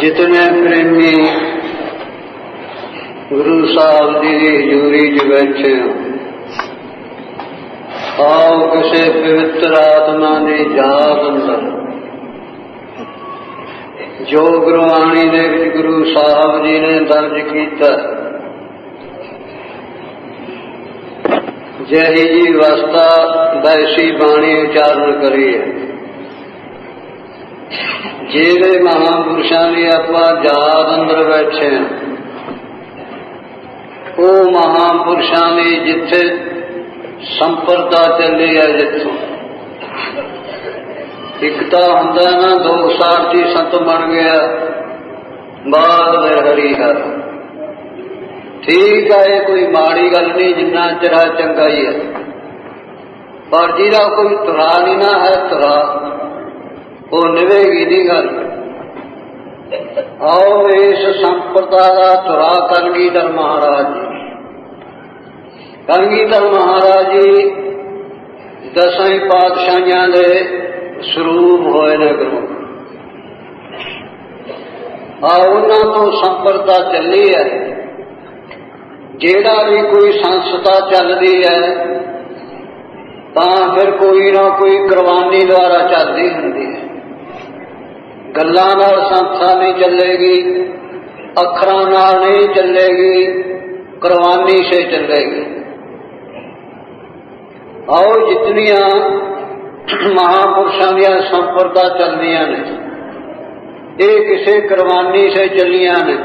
जितने प्रेमी गुरु साहब जी की हजूरी च बैठे हो, आओ किसी पवित्र आत्मा की जात अंदर जो गुरबाणी दे विच गुरु साहब जी ने दर्ज किया, जही जी अवस्था वैसी बाणी उचारण करी है। जेड़े महापुरुषों की आपां जात अंदर बैठे हैं, वो महापुरुषों की जिथे संपरदा चली है, जिथों एक तो हुंदा ना दो सारथी संत बन गया बाद हरिहर। ठीक है, कोई माड़ी गल नहीं, जिन्ना चरा चंगा ही है, पर जिहदा कोई तुरा नहीं ना है, तुरा वो निवेगी नहीं गल। आओ इस संप्रदा का तुरा कलगीधर महाराज जी, कलगीधर महाराज जी दसां पातशाहियां दे स्वरूप होए ने गुरु। उन्हां तो संप्रदा चली है। जेड़ा भी कोई संस्था चलती है तां फिर कोई ना कोई कुर्बानी द्वारा चलती हुंदी है। गल्लां नाल संस्था नहीं चलेगी, अखरां नाल नहीं चलेगी, कुर्बानी से चलेगी। आओ जितनियां महापुरुषों दी संप्रदा चलदियां ने, ये किसी कुर्बानी से चलियां ने।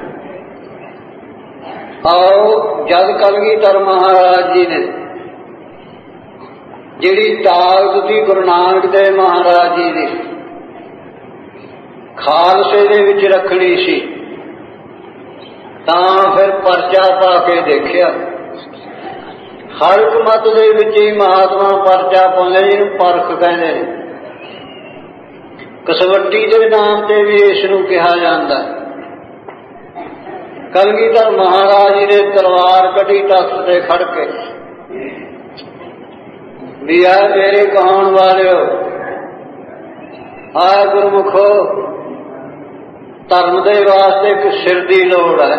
आओ जद कलगीधर महाराज जी ने जिहड़ी ताकत थी गुरु नानक देव महाराज जी ने खालसे दे विच रखनी सी, तां फिर परचा पा के देखिया। हर एक मत दे विच ही महात्मा परचा पाउंदे, जिहनूं परख कहंदे ने। कसवट्टी के नाम से भी इसनूं कहा जाता है। कलगीधर महाराज जी ने तलवार कढ़ी तख्त से खड़ के भी आ मेरे कहाउण वालिओ, आ गुरमुखो, धर्म दे वास्ते एक सिर की लोड़ है।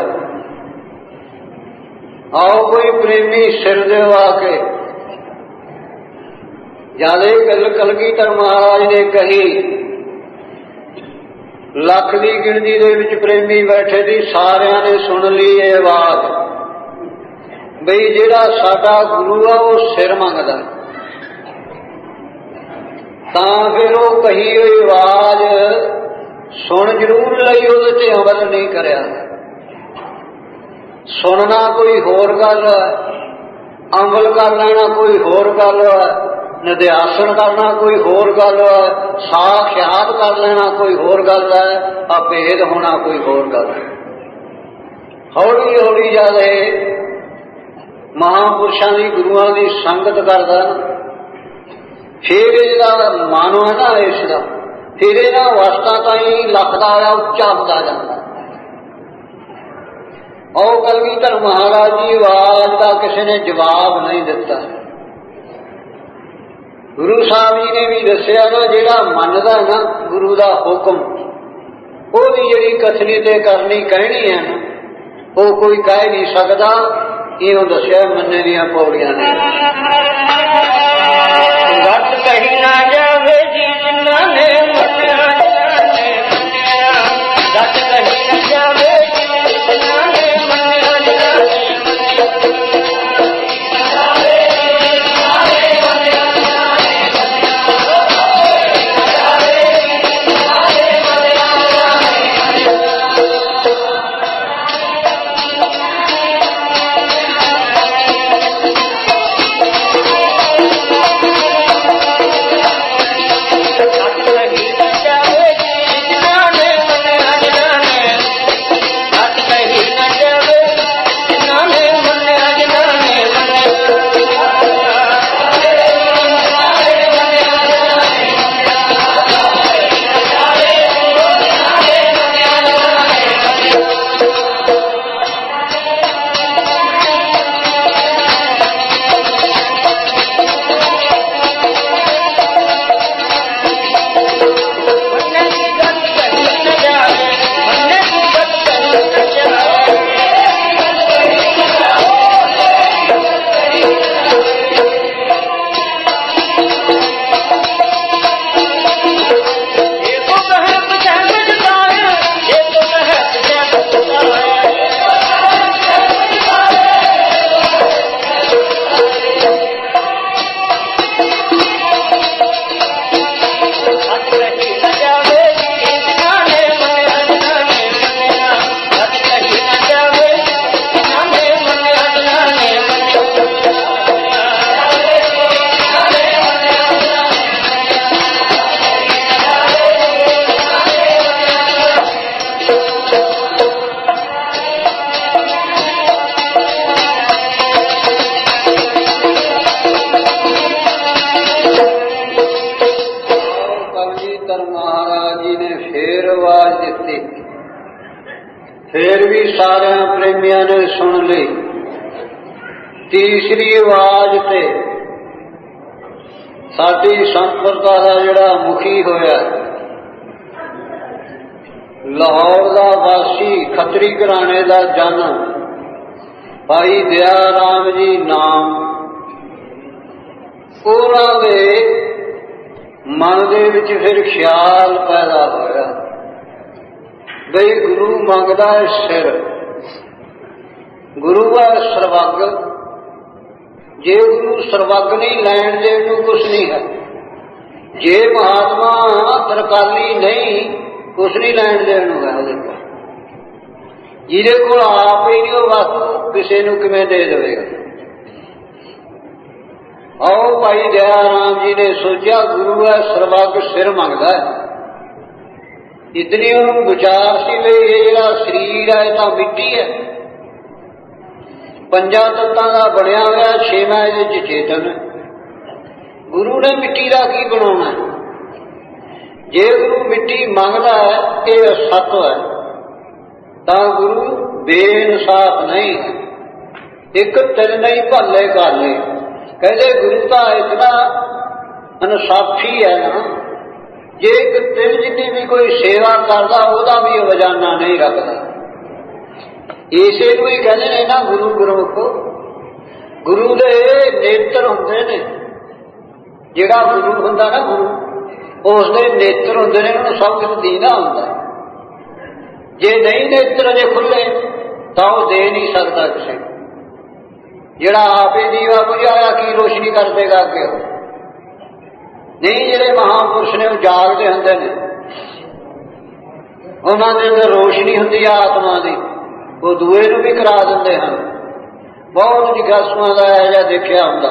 आओ कोई प्रेमी सिर दे आके। जद गल कलगीधर महाराज ने कही, लख की गिणती दे विच प्रेमी बैठे थी, सारियां ने सुन ली ये आवाज बई जिहड़ा साडा गुरु आ वो सिर मंगदा। तां फिर वो कही हुई आवाज सुन जरूर लई, उहदे ते अमल नहीं करया। सुनना कोई होर गल है, अमल कर लेना कोई होर गल है, निध्यासन करना कोई होर गल है, साख्यात कर लेना कोई होर गल है, अभेद होना कोई होर गल है। हौली हौली जादे महापुरुषों की गुरुआं की संगत करदा, फिर इसका मानो है ना, इसका फिर इन्हां अवस्था ताईं लखदा आ उच्चा होंदा जांदा। और कलगीधर महाराज जी आवाज का किसी ने जवाब नहीं दिता। गुरु साहब जी ने भी दसिया ना, जिहड़ा मनदा ना गुरु का हुक्म, ओहदी जिहड़ी कथनी ते करनी कहनी है ना, वो कोई कह नहीं सकता। इहो दसिया मन्ने दियां पौड़ियां ने। गत कही ना जावे जी जिन्ना ने मन्निया, गत कही ना जावे जी जिन्ना ने फिर भी सारे प्रेमिया ने सुन ली। तीसरी आवाज ते साडी संप्रदा का जिहड़ा मुखी होया, लाहौर का वासी खतरी घराने का जन भाई दया राम जी नाम, उन्हां दे मन दे विच फिर ख्याल पैदा होया बई गुरु मंगदा है सिर, गुरु है सरवग, जे गुरु सरवग नहीं लैण दे नूं कुछ नहीं है, जे महात्मा तरकाली नहीं कुछ नहीं लैण देण नूं है उहदे कोल, जिहदे कोल आप ही नहीं वस्तु किसी नूं किवें दे देवेगा। आओ भाई दया राम जी ने सोचा गुरु है सरवग सिर मंगदा है। इतनी उन्होंने विचार सी भी ये जिहड़ा शरीर है तो मिट्टी है, पंजा तत्तां दा बनिया होया, छेवां इहदे च चेतन है। गुरु ने मिट्टी का की बनाउणा है? जे गुरु मिट्टी मंगदा है ये असत्व है तो गुरु बेइंसाफ नहीं है। एक तिल नहीं भले गाले, कहते गुरु तो इतना इंसाफी है ना, जे एक तिल जिन्नी भी कोई सेवा करता वह भी वजाना नहीं रखता। इसे को ही कहते हैं ना गुरु गुरमुख, गुरु दे नेत्र होंदे ने, जिहड़ा गुरु हुंदा ना गुरु उसदे नेत्र होंदे ने, उन्हें सब कुछ दीना हुंदा। जे नहीं नेत्र जे खुले तो वह दे नहीं सकता किसी को। जिहड़ा आपे दीवा बुझाया की रोशनी कर देगा अगे नहीं। जिहड़े महापुरुष ने जागते होंदे ने, उन्हां दे अंदर रोशनी हुंदी है आत्मा की, वो दूए नूं भी करा दिंदे हैं। बहुत जिज्ञासुआं दा इहो जिहा देखिया हुंदा।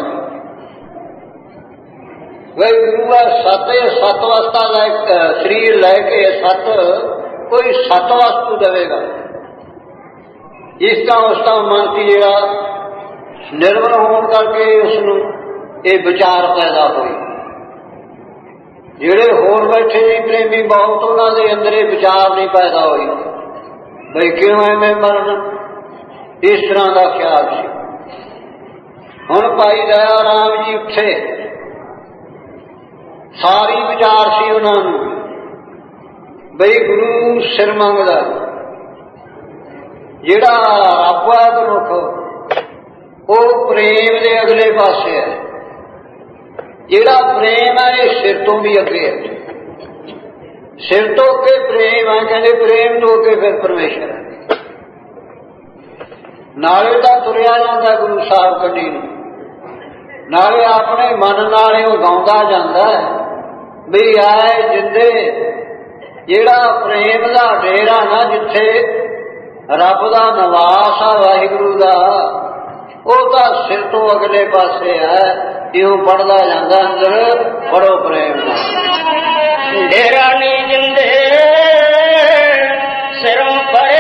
वही गुरु है सत अवस्था शरीर लैके सत कोई सत वस्तु देवेगा, इसका उसका मन की जिहड़ा निर्मल होने करके उसनूं ये विचार पैदा हुई। जिहड़े होर बैठे जी प्रेमी बहुत, उन्होंने अंदर ये विचार नहीं पैदा हुई बई क्यों एवें मरना, इस तरह का ख्याल सी। हुण भाई दया राम जी उठे, सारी विचार सी उन्होंने बई गुरु सिर मंगदा, जिहड़ा रब है गुरमुख वो प्रेम दे अगले पासे है। जिहड़ा प्रेम है ये सिर तो भी अगे है, सिर तो अगे प्रेम है, कहते प्रेम तो अगे फिर परमेश्वर है। नाले तो तुरिया जाता गुरु साहब कड्डी नूं, नाले अपने मन नाले वो गाउंदा जांदा है भी आए जिंदे जिहड़ा प्रेम दा डेरा ना, जिथे रब दा निवास आ वाहिगुरू दा, वो तो सिर तो अगले पासे है। यूं पढ़दा जांदा अंदर बड़ो प्रेम डेरा नी जिंदे सिरों परे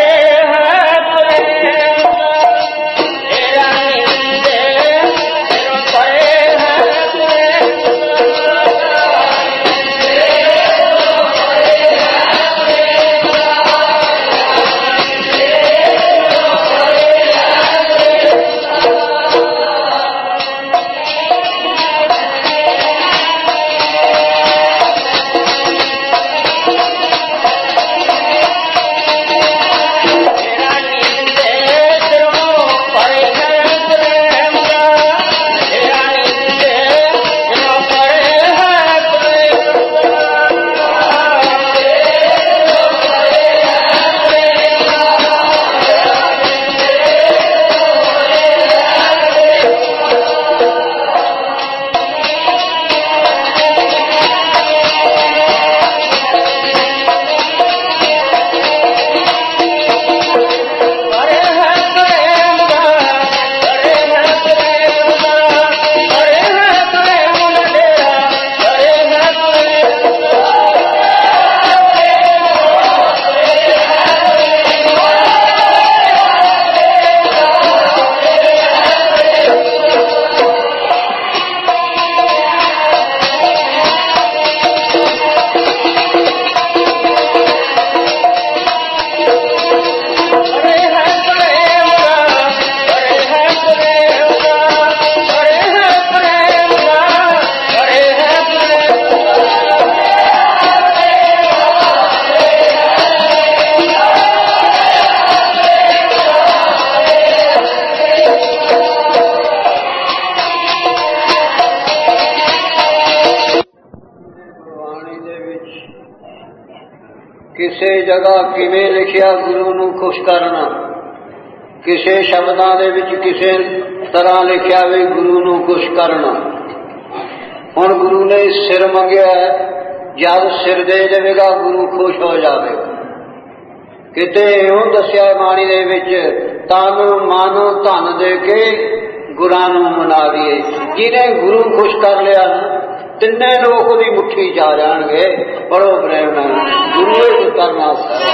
ਕਿਸੇ ਜਗ੍ਹਾ ਕਿਵੇਂ ਲਿਖਿਆ ਗੁਰੂ ਨੂੰ ਖੁਸ਼ ਕਰਨਾ, ਕਿਸੇ ਸ਼ਬਦਾਂ ਦੇ ਵਿੱਚ ਕਿਸੇ ਤਰ੍ਹਾਂ ਲਿਖਿਆ ਵੀ ਗੁਰੂ ਨੂੰ ਖੁਸ਼ ਕਰਨਾ। ਹੁਣ ਗੁਰੂ ਨੇ ਸਿਰ ਮੰਗਿਆ, ਜਦ ਸਿਰ ਦੇ ਦੇਵੇਗਾ ਗੁਰੂ ਖੁਸ਼ ਹੋ ਜਾਵੇਗਾ। ਕਿਤੇ ਇਉਂ ਦੱਸਿਆ ਬਾਣੀ ਦੇ ਵਿੱਚ, ਤਨ ਮਨ ਧਨ ਦੇ ਕੇ ਗੁਰਾਂ ਨੂੰ ਮਨਾ ਲਈਏ। ਜਿਹਨੇ ਗੁਰੂ ਖੁਸ਼ ਕਰ ਲਿਆ ਨਾ, ਤਿੰਨੇ ਲੋਕ ਉਹਦੀ ਮੁੱਠੀ ਜਾ ਜਾਣਗੇ। ਬੜੋ ਪ੍ਰੇਮ ਨਾਲ ਗੁਰੂ ਹੀ ਕਰਨਾ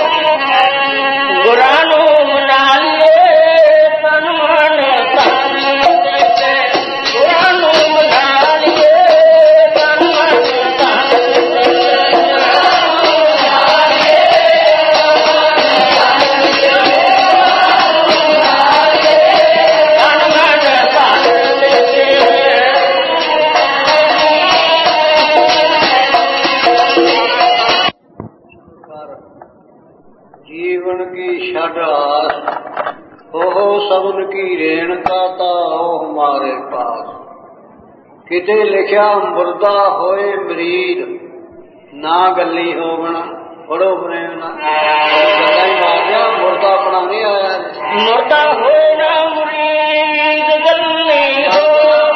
ਗੁਰਾਂ ਨੂੰ ਮਨਾ ਲਈਏ, ਤਨ ਮਨ ਧਨ ਦੇ ਕੇ ਗੁਰਾਂ ਨੂੰ ਮਨਾ ਲਈਏ, ਤਨ ਮਨ ਧਨ ਦੇ ਕੇ जीवन की छड़ आस, हो सबन की रेणका ता हो हमारे पास। किते लिखिया मुर्दा होए मरीद, ना गली होवना। बड़ो प्रेम ना मारिया, मुर्दा अपना नहीं आया। मुर्दा होए ना मुरीद गली हो,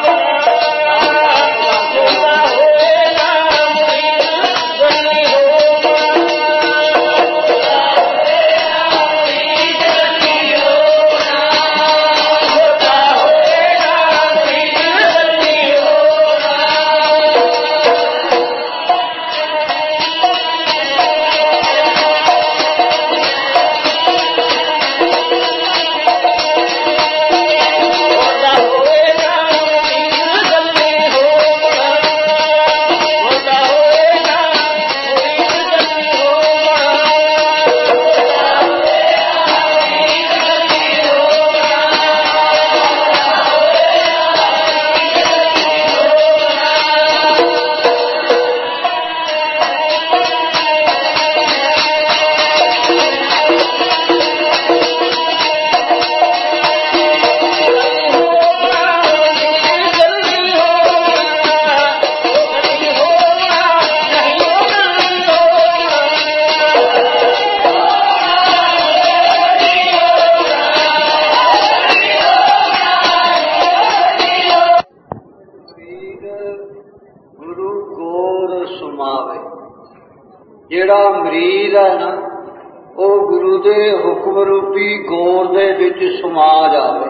ਜਿਹੜਾ ਮਰੀਦ ਹੈ ਨਾ, ਉਹ ਗੁਰੂ ਦੇ ਹੁਕਮ ਰੂਪੀ ਗੌਰ ਦੇ ਵਿੱਚ ਸਮਾ ਜਾਵੇ।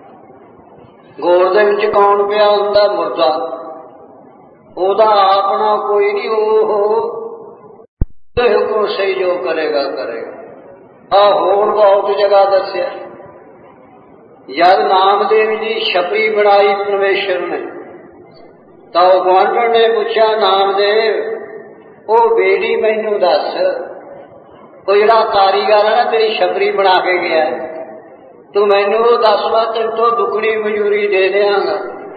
ਗੌਰ ਦੇ ਵਿੱਚ ਕੌਣ ਪਿਆ ਹੁੰਦਾ? ਮੁਰਦਾ। ਉਹਦਾ ਆਪਣਾ ਕੋਈ ਨਹੀਂ, ਉਹ ਹੁਕਮ ਸਹੀ ਜੋ ਕਰੇਗਾ ਕਰੇਗਾ। ਆਹ ਹੋਰ ਬਹੁਤ ਜਗ੍ਹਾ ਦੱਸਿਆ। ਜਦ ਨਾਮਦੇਵ ਜੀ ਛਪਰੀ ਬਣਾਈ ਪਰਮੇਸ਼ਰ ਨੇ, ਤਾਂ ਉਹ ਗੁਆਂਢਣ ਨੇ ਪੁੱਛਿਆ, ਨਾਮਦੇਵ ਉਹ ਬੇੜੀ ਮੈਨੂੰ ਦੱਸ, ਉਹ ਜਿਹੜਾ ਕਾਰੀਗਰ ਹੈ ਨਾ ਤੇਰੀ ਛਪਰੀ ਬਣਾ ਕੇ ਗਿਆ, ਤੂੰ ਮੈਨੂੰ ਉਹ ਦੱਸ, ਮੈਂ ਤੈਨੂੰ ਤੋਂ ਦੁੱਗਣੀ ਮਜ਼ਦੂਰੀ ਦੇ ਦਿਆਂਗਾ।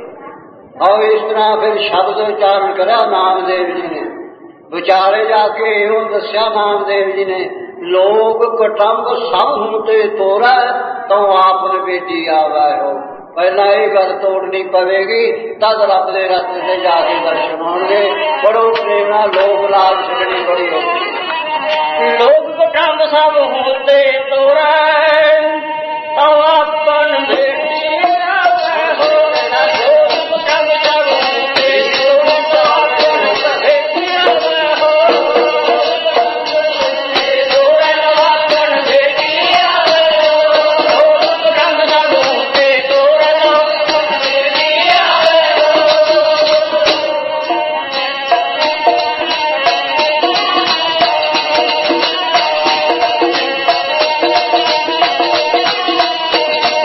ਆਓ ਇਸ ਤਰ੍ਹਾਂ ਫਿਰ ਸ਼ਬਦ ਉਚਾਰਨ ਕਰਿਆ ਨਾਮਦੇਵ ਜੀ ਨੇ। ਵਿਚਾਰੇ ਜਾ ਕੇ ਇਹੋ ਦੱਸਿਆ ਨਾਮਦੇਵ ਜੀ ਨੇ, ਲੋਕ ਕੁਟੰਬ ਸਭ ਹੁੰਦੇ ਤੋਰਾ, ਤਾਂ ਆਪਨ ਬੇਟੀ ਆਵਾ ਹੋ। ਪਹਿਲਾਂ ਇਹ ਗੱਲ ਤੋੜਨੀ ਪਵੇਗੀ, ਤਦ ਰੱਬ ਦੇ ਰਸਤੇ ਤੇ ਜਾ ਕੇ ਦਰਸ਼ਨ ਹੋਣਗੇ। ਬੜੋ ਪ੍ਰੇਮ ਨਾਲ ਲੋਕ ਲਾਜ ਛੱਡਣੀ ਬੜੀ ਔਖੀ। ਲੋਕ ਕੁਟੰਬ ਸਭ ਹੁੰਦੇ ਤੋਰਾ, ਤਾਂ ਆਪਨ ਬੇਟੀ ਆਵੇ ਹੋ। ਲੋਕ ਕੁਟੰਬ ਸਭ ਹੁੰਦੇ ਤੋਰਾ, ਤਾਂ ਆਪਨ ਬੇਟੀ ਆਵੇ ਹੋ। ਤੋਰਾ ਆਪਨ ਬੇਟੀ ਆਵੇ ਹੋ। ਲੋਕ ਕੁਟੰਬ ਸਭ ਹੁੰਦੇ ਤੋਰਾ, ਤਾਂ ਆਪਨ ਬੇਟੀ ਆਵੇ ਹੋ।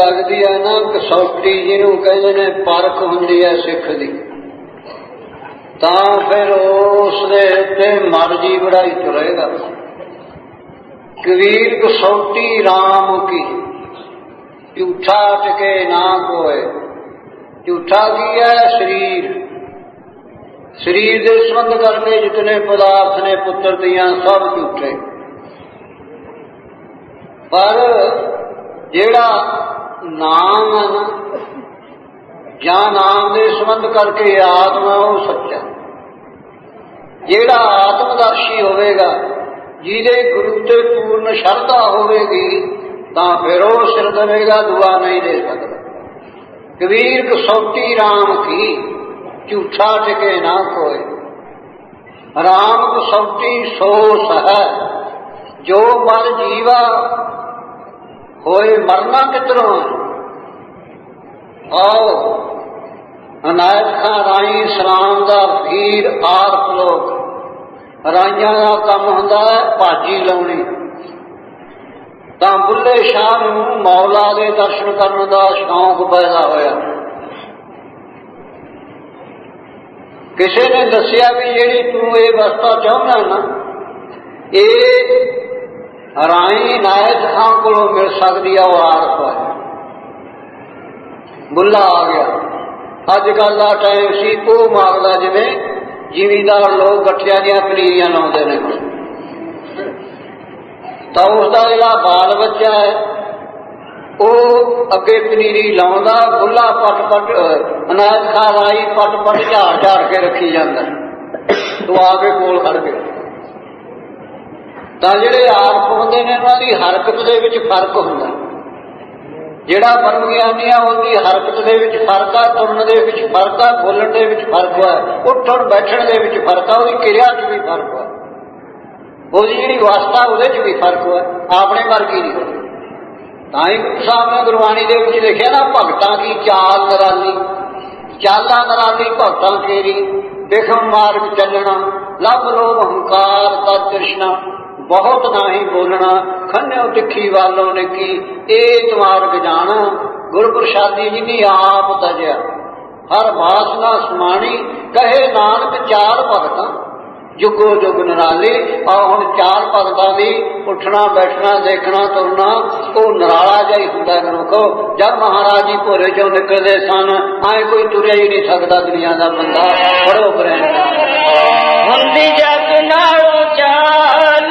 लगती है ना कसौटी जिन्हों कहते ने परख हुंदी है सिख दी, तां फिर उसदे उत्ते मर्जी बढ़ाई तुरेगा। कबीर कसौटी राम की, झूठा टिके ना कोय। झूठा की है? शरीर। शरीर के संबंध करके जितने पदार्थ ने पुत्र दियां सब झूठे। पर जेड़ा नाम है ना, ਜਾਂ नाम के संबंध करके आत्मा वो सच्चा। जेड़ा आत्मदर्शी होवेगा, जिहदे गुरु ते पूर्ण शरधा होवेगी, तां फिर वो सिर देवेगा, दुआ नहीं दे सकता। कबीर कसौटी राम की, झूठा टिके ना कोय। राम कसौटी सो है, जो मर जीवा होए मरना किधरों है। आओ अनायत खां राई सलाम दा फकीर आर पलोक। राइयां का काम हुंदा है भाजी लाउणी। तां बुल्ले शाह नूं मौला दे दर्शन करन दा शौक पैदा होया। किसी ने दसिया भी जिहड़ी तूं ये अवस्था चाहुंदा ना, ये राई नायत खां कोलों मिल सकदी है। वो आरफ है। बुल्ला आ गया। अजकल का टाइम सी पोह मारदा, जिवें जिमीदार लोग गठिया दियां पनीरियां लाउंदे ने, तां उसदा जिहड़ा बाल बच्चा है वो अगे पनीरी लाउंदा, बुल्ला पट पट अनायत खां राई पट पट झाड़ झाड़ के रखी जांदा, तो आके कोल खड़ गए। तां जिहड़े आरफ हुंदे ने उन्हां दी हरकत दे विच फर्क हुंदा। जिहड़ा ब्रह्मगियानी है उनकी हरकत दे विच फर्क है, तुरन दे विच फर्क है, बोलण दे विच फर्क है, उठण बैठण दे विच फर्क है, उसकी क्रिया च भी फर्क है, उसकी जिहड़ी अवस्था उहदे च भी फर्क है, अपने वर्गी नहीं होती। तां ही गुरु साहब ने गुरबाणी दे विच लिखिया ना, भगतां की चाल नराली, चालां नराली भगतां केरी, बिखम मार्ग चलना, लभ लोभ हंकार तद तृष्णा, बहुत नाही बोलना, खन्यो तिखी वालों ने की, एक मार्ग जाना, गुर प्रसादी जिनी आप तजया, हर वासना समाणी, कहे नानक चार भगतां, जुगो जुग नराली। और हुण चार भगतां दी उठना बैठना देखना तुरना वो नराला जिहा ही हुंदा। गुरमुखो, जब महाराज जी भोरे चों निकलदे सन, आए कोई तुरिया ही नहीं सकदा दुनिया दा बंदा। बड़ो प्रेम हुंदी जग नालों चाल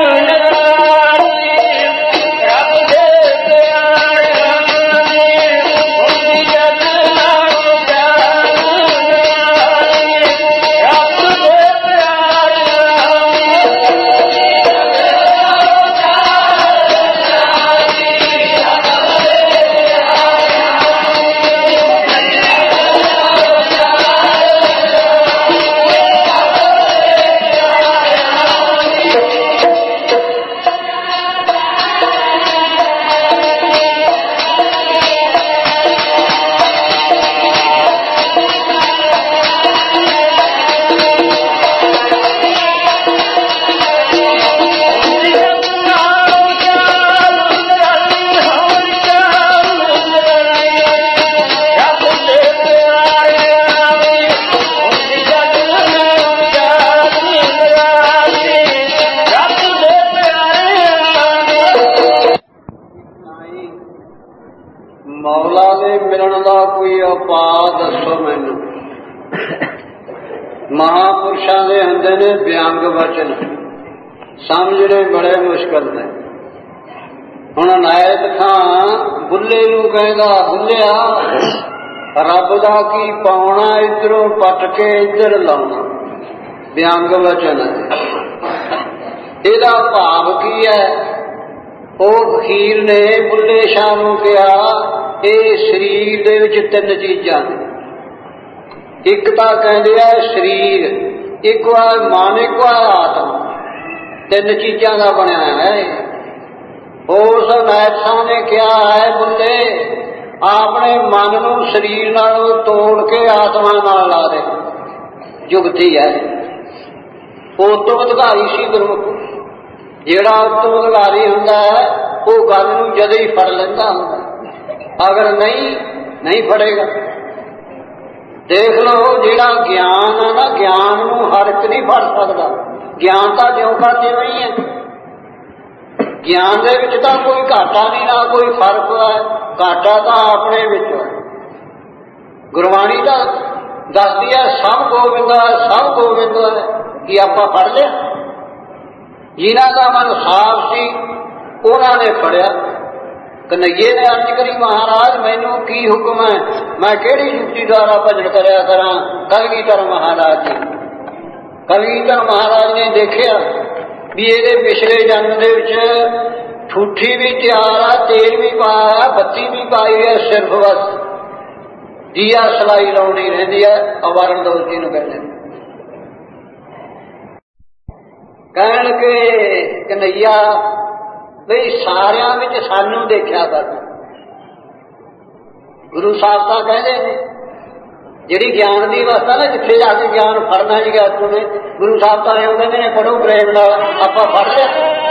मौला दे मिलन दा कोई उपाय दसो मैनू। महापुरुषां दे हुंदे ने व्यंग वचन, समझने बड़े मुश्किल ने। हुण अनायत खां बुल्ले नूं कहदा, बुल्लिया रब दा की पाउणा, इधरों पट के इधर लाउणा, व्यंग वचन है। इहदा भाव की है? वो फकीर ने बुल्ले शाह नूं कहा, ये शरीर दे विच तीन चीजां ने, एक तां कहंदे आ शरीर, एक है मन, एक है आत्मा, तीन चीजां दा बनिया है। उस अनायत साह ने कहा है, बुल्ले अपने मन नूं शरीर नालों तोड़ के आत्मा नाल ला दे, जुगती है। उतों अधिकारी सी गुरमुख, जिहड़ा उतों अधिकारी हुंदा है वो गल नूं जदे ही फड़ लैंदा हुंदा। अगर नहीं फड़ेगा। देख लो जिहड़ा ज्ञान है ना, ज्ञान नूं हर एक नहीं फड़ सकता। ज्ञान तो ज्यों का त्यों ही है। ज्ञान दे विच तां कोई घाटा नहीं, ना कोई फर्क है। घाटा तो अपने विच है। गुरबाणी तो दसदी है सब गोविंद है, सब गोविंद है। कि आपां फड़ लिया? जिन्हां दा मन साफ सी उन्हां ने फड़िया। कन्हैये ने अर्ज करी, महाराज मैनू की हुक्म है, मैं किहड़ी युक्ति द्वारा भजन करया करा? कलगीधर महाराज जी, कलगीधर महाराज ने देखिया भी ये पिछले जन्म दे विच ठूठी भी तैयार है, तेल भी पाया, बत्ती भी पाई है, सिर्फ बस दिया सलाई लाउणी रहिंदी है। अवारण दोष जी नूं कहंदे ने। कहण के कन्हैया बई सारियां विच सानू देखिया कर। गुरु साहब तां कहंदे ने जिहड़ी ज्ञान की अवस्था ना, जिथे जाके ज्ञान फड़ना जी आतू ने, गुरु साहब तां इउं कहंदे ने पढ़ो प्रेम नाल, आपां फड़ लिया।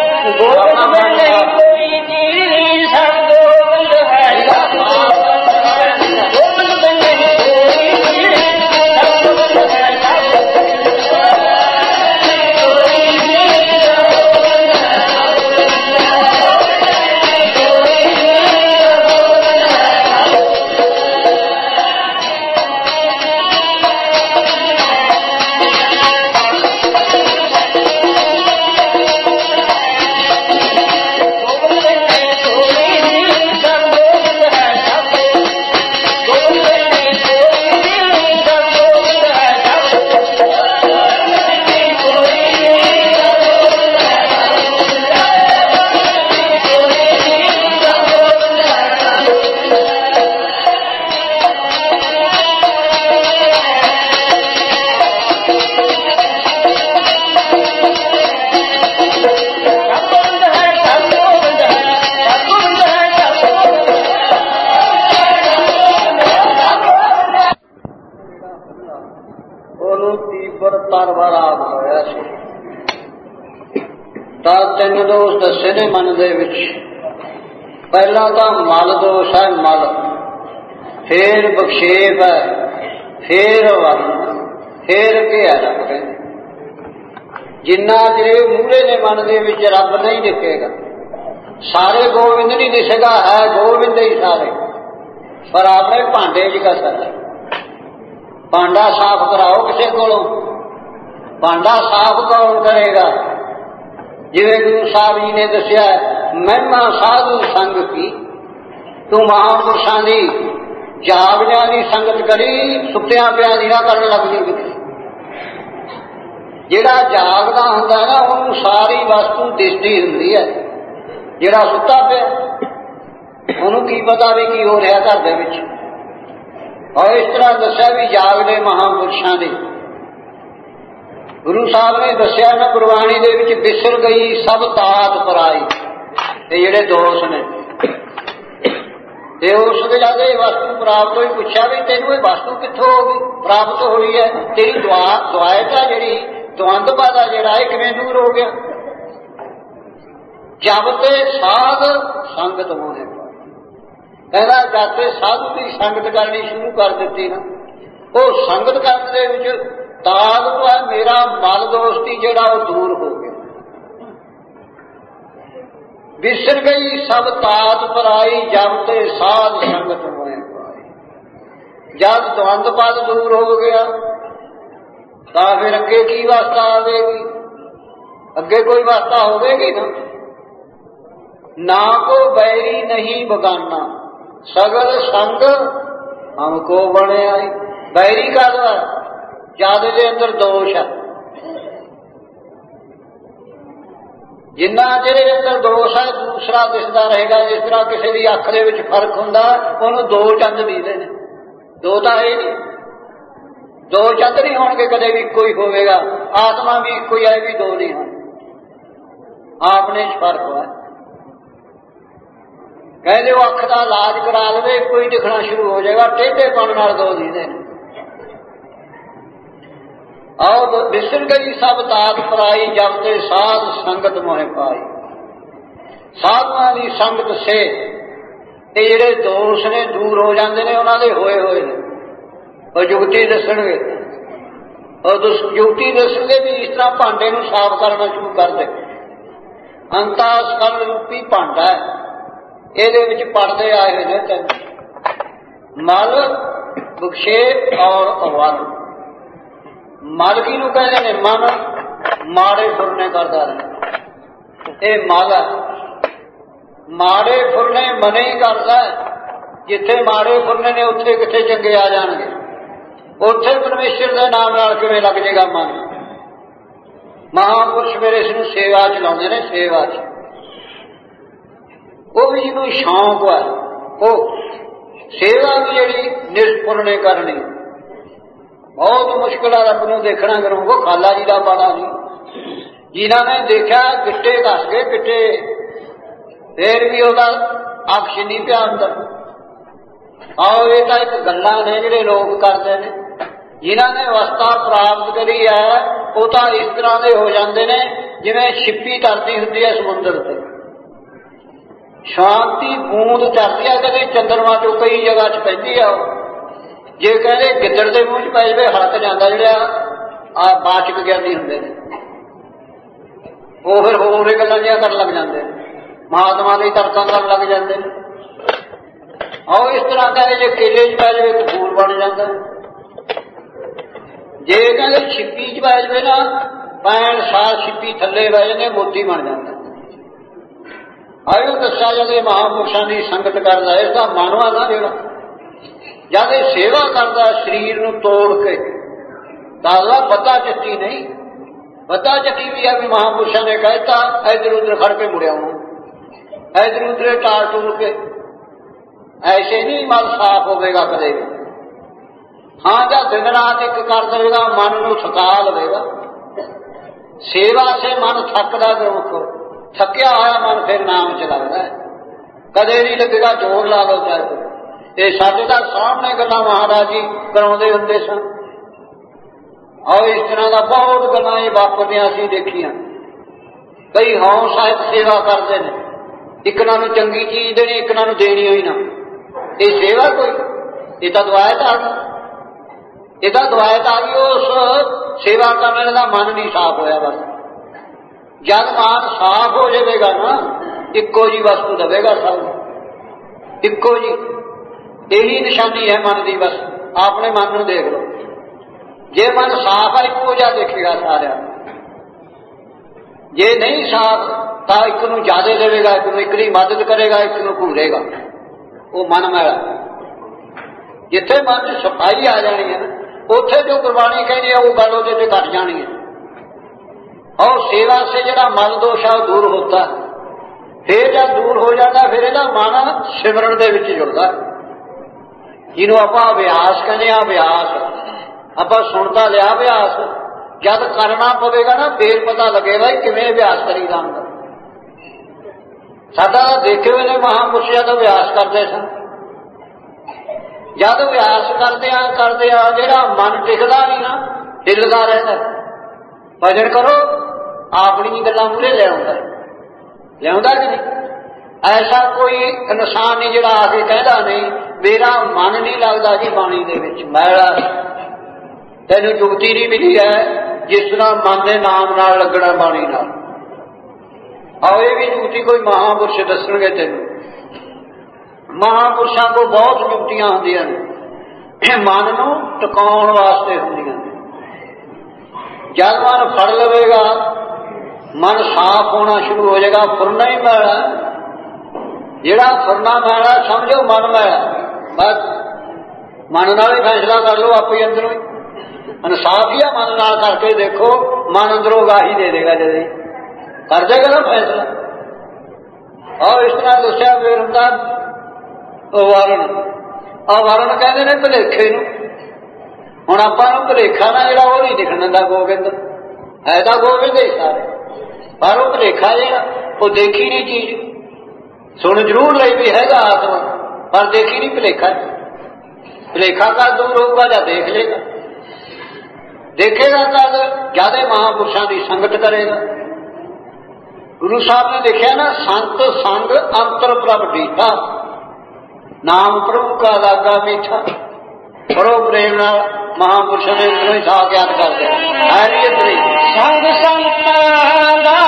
तीन दोष दसे ने मन दे विच। पहला तो मल दोष है, मल, फिर बखेप है, फिर वर्ण, फिर घेरा रब। जिन्ना चिर मूहरे ने मन दे विच रब नहीं दिखेगा, सारे गोविंद नहीं दिसेगा, है गोविंद ही सारे, पर अपने भांडे च कसर है। भांडा साफ कराओ किसी कोलों, भांडा साफ कौन करेगा? जिवें गुरु साहब जी ने दसिया, महिमा साधु संग की, तू महापुरुषां दी जागदियां दी संगत करी, सुत्तियां पियां दी ना करन लग जी। जिहड़ा जागदा हुंदा ना उहनूं सारी वस्तु दिसदी हुंदी है, जिहड़ा सुत्ता पिया उहनूं की पता भी की हो रिहा घर दे विच। और इस तरह दसिया भी जागदे महापुरुषां दी। गुरु साहब ने दसिया ना गुरबाणी दे विच, बिसर गई सब तात पराई। ये जिहड़े दोष ने, ते उस वेले वस्तु प्राप्त होई, पुछया भी तेनू ये वस्तु कित्थों हो गई, प्राप्त होई है? तेरी दुआयता जिहड़ी द्वंदवादा जिहड़ा है किवें दूर हो गया? जब ते साध संगत होने कहना, जब ते साधु की संगत करनी शुरू कर दित्ती ना, वो संगत करने दे विच ताग तो है मेरा मल दोस्ती जिहड़ा वो दूर हो गया। बिसर गई सब तात पराई, जब ते साध संगत होए पाई। जब द्वंद पद दूर हो गया तो फिर अगे की अवस्था आवेगी? अगे कोई अवस्था होगी ना। ना को बैरी नहीं बगाना, सगल संग हमको बने आई। बैरी का ज्यादा के अंदर दोष है। जिन्ना जिहदे अंदर दोष है दूसरा दिसदा रहेगा। जिस तरह किसी की अख दे विच फर्क हुंदा, उहनूं दो चंद दिसदे ने, दो तां है नहीं, दो चंद नहीं होणगे कदे भी, कोई होवेगा। आत्मा भी कोई है, भी दो नहीं हो, आपने फर्क है। कहते वो अख का इलाज करा लवे, कोई दिखना शुरू हो जाएगा, टेढ़ेपन नाल दो दिसदे ने। और बिसर गई सब तात पराई, जब ते साध संगत मोहे पाई। साधुआं दी संगत से ਇਹ ਜਿਹੜੇ ਦੋਸ਼ ਨੇ ਦੂਰ ਹੋ ਜਾਂਦੇ ਨੇ, ਉਹਨਾਂ ਦੇ ਹੋਏ ਹੋਏ ਨੇ। ਉਹ ਜੁਗਤੀ ਦੱਸਣਗੇ, ਉਹ ਜੁਗਤੀ ਦੱਸਣਗੇ ਵੀ ਇਸ ਤਰ੍ਹਾਂ ਭਾਂਡੇ ਨੂੰ ਸਾਫ਼ ਕਰਨਾ ਸ਼ੁਰੂ ਕਰ ਦੇ। ਅੰਤਾ ਸਕਲ ਰੂਪੀ ਭਾਂਡਾ ਹੈ, ਇਹਦੇ ਵਿੱਚ ਪੜਦੇ ਆਏ ਹੋਏ ਨੇ ਤਿੰਨ: ਮਲ, ਵਿਖੇਪ ਔਰ ਅਵਲ। ਮਲ ਕਿਹਨੂੰ ਕਹਿੰਦੇ ਨੇ? ਮਨ ਮਾੜੇ ਫੁਰਨੇ ਕਰਦਾ ਰਹੇ, ਇਹ ਮਲ ਹੈ। ਮਾੜੇ ਫੁਰਨੇ ਮਨ ਹੀ ਕਰਦਾ। ਜਿੱਥੇ ਮਾੜੇ ਫੁਰਨੇ ਨੇ ਉੱਥੇ ਕਿੱਥੇ ਚੰਗੇ ਆ ਜਾਣਗੇ? ਉੱਥੇ ਪਰਮੇਸ਼ਰ ਦੇ ਨਾਮ ਨਾਲ ਕਿਵੇਂ ਲੱਗ ਜਾਏਗਾ ਮਨ? ਮਹਾਂਪੁਰਸ਼ ਮੇਰੇ ਇਸ ਨੂੰ ਸੇਵਾ ਚ ਲਾਉਂਦੇ ਨੇ, ਸੇਵਾ ਚ। ਉਹ ਵੀ ਜਿਹਨੂੰ ਸ਼ੌਂਕ ਹੈ, ਉਹ ਸੇਵਾ ਵੀ ਜਿਹੜੀ ਨਿਰਪੁਰਨੇ ਕਰਨੀ ਬਹੁਤ ਮੁਸ਼ਕਿਲ ਆ। ਰੱਬ ਨੂੰ ਦੇਖਣਾ ਕਰੂੰਗਾ, ਖਾਲਾ ਜੀ ਦਾ ਬਾਣਾ ਨਹੀਂ। ਜਿਨ੍ਹਾਂ ਨੇ ਦੇਖਿਆ ਗਿੱਟੇ ਘਸ ਗਏ, ਗਿੱਟੇ, ਫੇਰ ਵੀ ਉਹਦਾ ਅਕਸ਼ ਨਹੀਂ ਪਿਆ ਅੰਦਰ। ਆਓ, ਇਹ ਤਾਂ ਇੱਕ ਗੱਲਾਂ ਨੇ ਜਿਹੜੇ ਲੋਕ ਕਰਦੇ ਨੇ। ਜਿਨ੍ਹਾਂ ਨੇ ਅਵਸਥਾ ਪ੍ਰਾਪਤ ਕਰੀ ਹੈ ਉਹ ਤਾਂ ਇਸ ਤਰ੍ਹਾਂ ਦੇ ਹੋ ਜਾਂਦੇ ਨੇ ਜਿਵੇਂ ਛਿੱਪੀ ਤਰਦੀ ਹੁੰਦੀ ਹੈ ਸਮੁੰਦਰ ਤੇ। ਸ਼ਾਂਤੀ ਬੂੰਦ ਚੜਦੀ ਆ, ਕਦੇ ਚੰਦਰਮਾ ਚੋਂ ਕਈ ਜਗ੍ਹਾ 'ਚ ਪੈਂਦੀ ਆ। ਉਹ ਜੇ ਕਹਿੰਦੇ ਗਿੱਦੜ ਦੇ ਮੂੰਹ 'ਚ ਪੈ ਜਾਵੇ ਹਲਕ ਜਾਂਦਾ, ਜਿਹੜਾ ਬਾਚਕ ਗਿਆਨੀ ਹੁੰਦੇ ਨੇ ਉਹ ਫਿਰ ਹੋਰ ਇਹ ਗੱਲਾਂ ਜਿਹੀਆਂ ਕਰਨ ਲੱਗ ਜਾਂਦੇ ਨੇ, ਮਹਾਤਮਾ ਦੀ ਤਰਕਾਂ ਕਰਨ ਲੱਗ ਜਾਂਦੇ ਨੇ। ਆਓ, ਇਸ ਤਰ੍ਹਾਂ ਕਹਿੰਦੇ ਜੇ ਕੇਲੇ 'ਚ ਪੈ ਜਾਵੇ ਤਾਂ ਫੂਲ ਬਣ ਜਾਂਦਾ। ਜੇ ਕਹਿੰਦੇ ਛਿੱਪੀ 'ਚ ਪੈ ਜਾਵੇ ਨਾ, ਪੈਣ ਸਾਲ ਛਿੱਪੀ ਥੱਲੇ ਬਹਿ ਜਾਂਦੇ, ਮੋਤੀ ਬਣ ਜਾਂਦਾ। ਆਇਓ ਦੱਸਿਆ ਜਦ ਮਹਾਂਪੁਰਸ਼ਾਂ ਦੀ ਸੰਗਤ ਕਰਦਾ, ਇਸਦਾ ਮਾਨਵਾ ਨਾ ਜਿਹੜਾ ਜਦ ਇਹ ਸੇਵਾ ਕਰਦਾ ਸਰੀਰ ਨੂੰ ਤੋੜ ਕੇ, ਦਾਦਾ ਬੱਧਾ ਚੱਟੀ ਨਹੀਂ, ਬੱਧਾ ਚੱਟੀ ਵੀ ਆ ਵੀ ਮਹਾਂਪੁਰਸ਼ਾਂ ਨੇ ਕਹਿਤਾ ਇਧਰ ਉਧਰ ਖੜ ਕੇ ਮੁੜਿਆ ਹੂੰ, ਇਧਰ ਉਧਰ ਟਾਲ ਟੂਲ ਕੇ, ਐਸੇ ਨਹੀਂ ਮਨ ਸਾਫ਼ ਹੋਵੇਗਾ ਕਦੇ ਵੀ। ਹਾਂ, ਜਾਂ ਦਿਨ ਰਾਤ ਇੱਕ ਕਰ ਦੇਵੇਗਾ, ਮਨ ਨੂੰ ਥਕਾ ਲਵੇਗਾ। ਸੇਵਾ ਸੇ ਮਨ ਥੱਕਦਾ ਗੁਰਮੁਖ, ਥੱਕਿਆ ਹੋਇਆ ਮਨ ਫਿਰ ਨਾਮ ਚ ਲੱਗਦਾ ਹੈ, ਕਦੇ ਨਹੀਂ ਲੱਗੇਗਾ ਜ਼ੋਰ ਲਾ ਲਓ ਚਾਹੇ। ਇਹ ਸਾਡੇ ਤਾਂ ਸਾਹਮਣੇ ਗੱਲਾਂ ਮਹਾਰਾਜ ਜੀ ਕਰਾਉਂਦੇ ਹੁੰਦੇ ਸਨ। ਆਓ, ਇਸ ਤਰ੍ਹਾਂ ਦਾ ਬਹੁਤ ਗੱਲਾਂ ਇਹ ਵਾਪਰਦੀਆਂ ਅਸੀਂ ਦੇਖੀਆਂ। ਕਈ ਹਉ ਸਾਹਿਬ ਸੇਵਾ ਕਰਦੇ ਨੇ, ਇੱਕ ਨਾਲ ਨੂੰ ਚੰਗੀ ਚੀਜ਼ ਦੇਣੀ, ਇੱਕ ਨਾਲ ਨੂੰ ਦੇਣੀ ਹੋਈ ਨਾ। ਇਹ ਸੇਵਾ ਕੋਈ? ਇਹ ਤਾਂ ਦੁਆਇਤ ਆ ਗਈ, ਇਹ ਤਾਂ ਦੁਆਇਤ ਆ ਗਈ। ਉਸ ਸੇਵਾ ਕਰਨ ਦਾ ਮਨ ਨਹੀਂ ਸਾਫ਼ ਹੋਇਆ। ਬਸ ਜਦ ਮਨ ਸਾਫ਼ ਹੋ ਜਾਵੇਗਾ ਨਾ, ਇੱਕੋ ਜੀ ਵਸਤੂ ਦੇਵੇਗਾ ਸਭ ਨੂੰ, ਇੱਕੋ ਜੀ। ਇਹੀ ਨਿਸ਼ਾਨੀ ਹੈ ਮਨ ਦੀ। ਬਸ ਆਪਣੇ ਮਨ ਨੂੰ ਦੇਖ ਲਓ, ਜੇ ਮਨ ਸਾਫ਼ ਹੈ ਇੱਕੋ ਜਿਹਾ ਦੇਖੇਗਾ ਸਾਰਿਆਂ ਨੂੰ। ਜੇ ਨਹੀਂ ਸਾਫ਼ ਤਾਂ ਇੱਕ ਨੂੰ ਜ਼ਿਆਦਾ ਦੇਵੇਗਾ, ਇੱਕ ਨੂੰ ਇੱਕ ਦੀ ਮਦਦ ਕਰੇਗਾ, ਇੱਕ ਨੂੰ ਘੂਰੇਗਾ। ਉਹ ਮਨ ਮੈਲਾ। ਜਿੱਥੇ ਮਨ 'ਚ ਸਫਾਈ ਆ ਜਾਣੀ ਹੈ ਨਾ, ਉੱਥੇ ਜੋ ਗੁਰਬਾਣੀ ਕਹਿੰਦੀ ਹੈ ਉਹ ਗੱਲ ਉਹਦੇ ਤੇ ਘਟ ਜਾਣੀ ਹੈ। ਔਰ ਸੇਵਾ ਸੇ ਜਿਹੜਾ ਮਨ ਦੋਸ਼ ਆ ਉਹ ਦੂਰ ਹੁੰਦਾ। ਫਿਰ ਜਦ ਦੂਰ ਹੋ ਜਾਂਦਾ ਫਿਰ ਇਹਦਾ ਮਨ ਸਿਮਰਨ ਦੇ ਵਿੱਚ ਜੁੜਦਾ, ਜਿਹਨੂੰ ਆਪਾਂ ਅਭਿਆਸ ਕਹਿੰਦੇ ਆ। ਅਭਿਆਸ ਆਪਾਂ ਸੁਣਦਾ ਲਿਆ, ਅਭਿਆਸ ਜਦ ਕਰਨਾ ਪਵੇਗਾ ਨਾ ਫੇਰ ਪਤਾ ਲੱਗੇਗਾ ਕਿਵੇਂ ਅਭਿਆਸ ਕਰੀਦਾ ਹੁੰਦਾ। ਸਾਡਾ ਦੇਖੇ ਹੋਏ ਨੇ ਮਹਾਂਪੁਰਸ਼ ਜਦ ਅਭਿਆਸ ਕਰਦੇ ਸਨ, ਜਦ ਅਭਿਆਸ ਕਰਦੇ ਆ ਜਿਹੜਾ ਮਨ ਟਿਕਦਾ ਨਹੀਂ ਨਾ, ਹਿੱਲਦਾ ਰਹਿੰਦਾ। ਭਜਨ ਕਰੋ, ਆਪਣੀ ਗੱਲਾਂ ਮੂਹਰੇ ਲਿਆਉਂਦਾ ਕਿ ਨਹੀਂ? ਐਸਾ ਕੋਈ ਇਨਸਾਨ ਨਹੀਂ ਜਿਹੜਾ ਆ ਕੇ ਕਹਿੰਦਾ ਨਹੀਂ ਮੇਰਾ ਮਨ ਨਹੀਂ ਲੱਗਦਾ ਜੀ ਬਾਣੀ ਦੇ ਵਿੱਚ, ਮੈਲਾ। ਤੈਨੂੰ ਜੁਗਤੀ ਨਹੀਂ ਮਿਲੀ ਹੈ ਜਿਸ ਤਰ੍ਹਾਂ ਮਨ ਦੇ ਨਾਮ ਨਾਲ ਲੱਗਣਾ ਬਾਣੀ ਨਾਲ। ਆਓ, ਇਹ ਵੀ ਜੁਗਤੀ ਕੋਈ ਮਹਾਂਪੁਰਸ਼ ਦੱਸਣਗੇ ਤੈਨੂੰ। ਮਹਾਂਪੁਰਸ਼ਾਂ ਕੋਲ ਬਹੁਤ ਜੁਗਤੀਆਂ ਹੁੰਦੀਆਂ ਨੇ, ਮਨ ਨੂੰ ਟਿਕਾਉਣ ਵਾਸਤੇ ਹੁੰਦੀਆਂ ਨੇ। ਜਦ ਮਨ ਫੜ ਲਵੇਗਾ, ਮਨ ਸਾਫ਼ ਹੋਣਾ ਸ਼ੁਰੂ ਹੋ ਜਾਏਗਾ। ਫੁਰਨਾ ਹੀ ਮੈਲਾ, ਜਿਹੜਾ ਫੁਰਨਾ ਮੈਲਾ ਸਮਝੋ ਮਨ ਮੈਲਾ। ਬਸ ਮਨ ਨਾਲ ਹੀ ਫੈਸਲਾ ਕਰ ਲਓ, ਆਪੇ ਅੰਦਰੋਂ ਹੀ ਇਨਸਾਫ ਹੀ ਆ। ਮਨ ਨਾਲ ਕਰਕੇ ਦੇਖੋ, ਮਨ ਅੰਦਰੋਂ ਗਾਹੀ ਦੇ ਦੇਗਾ, ਜਦ ਕਰ ਦੇਗਾ ਨਾ ਫੈਸਲਾ। ਔਰ ਇਸ ਤਰ੍ਹਾਂ ਦੱਸਿਆ ਫਿਰ ਹੁੰਦਾ ਵਾਰਨ ਕਹਿੰਦੇ ਨੇ ਭੁਲੇਖੇ ਨੂੰ। ਹੁਣ ਆਪਾਂ ਨੂੰ ਭੁਲੇਖਾ ਨਾ ਜਿਹੜਾ ਉਹ ਨਹੀਂ ਦਿਖਣ ਦਿੰਦਾ ਗੋਬਿੰਦ, ਹੈ ਤਾਂ ਗੋਬਿੰਦ ਹੀ ਸਾਰੇ, ਪਰ ਉਹ ਭੁਲੇਖਾ ਜਿਹੜਾ ਉਹ ਦੇਖੀ ਨਹੀਂ ਚੀਜ਼। ਸੁਣ ਜ਼ਰੂਰ ਲਈ ਵੀ ਹੈਗਾ ਆਤਮਾ, ਪਰ ਦੇਖੀ ਨਹੀਂ ਭੁਲੇਖਾ। ਭੁਲੇਖਾ ਕਦ ਦੂਰ ਹੋਊਗਾ? ਜਾਂ ਦੇਖ ਲੇਗਾ। ਦੇਖੇਗਾ ਕਦ? ਜਦ ਮਹਾਂਪੁਰਸ਼ਾਂ ਦੀ ਸੰਗਤ ਕਰੇਗਾ। ਗੁਰੂ ਸਾਹਿਬ ਨੇ ਲਿਖਿਆ ਨਾ, ਸੰਤ ਸੰਗ ਅੰਤਰ ਪ੍ਰਭ ਡੀਠਾ। नाम प्रभु का लागा मीठा, बड़ो प्रेम नाल महापुरुष ने अंदरों ही साख याद करते है अंदर संग संतां दा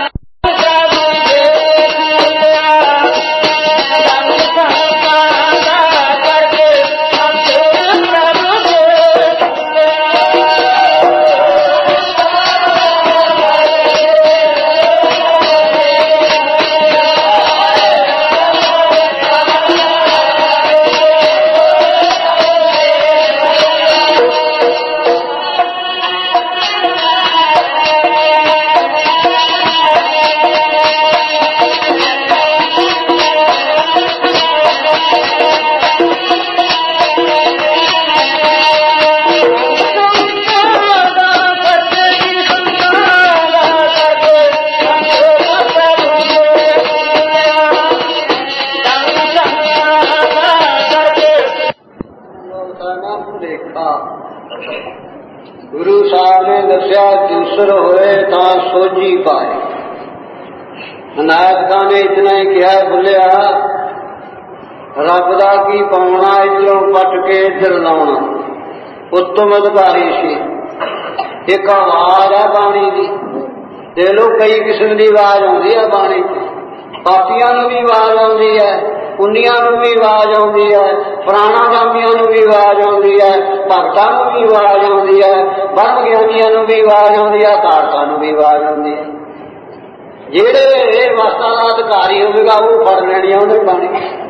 गुरु साहब ने दसिया दूसर होए तां सोझी पाए। अनायत ने इतना ही कहा भुलिया रब दा की पाउना इधरों पट के इधर लाउना उत्तम अधिकारी सी। एक आवाज है बाणी की, देख लो कई किस्म की आवाज आती है बाणी, पापियां नूं भी आवाज आती है, पुन्नियां नूं भी आवाज आती है, पुराणा गामियां नूं भी आवाज आती है, भगतां नूं भी आवाज आती है, ब्रह्म ज्ञानियां नूं भी आवाज आती है, धारकां नूं भी आवाज आती है। जेड़े वस्तां दा अधिकारी होवेगा वो फड़ लैणी उहने बाणी।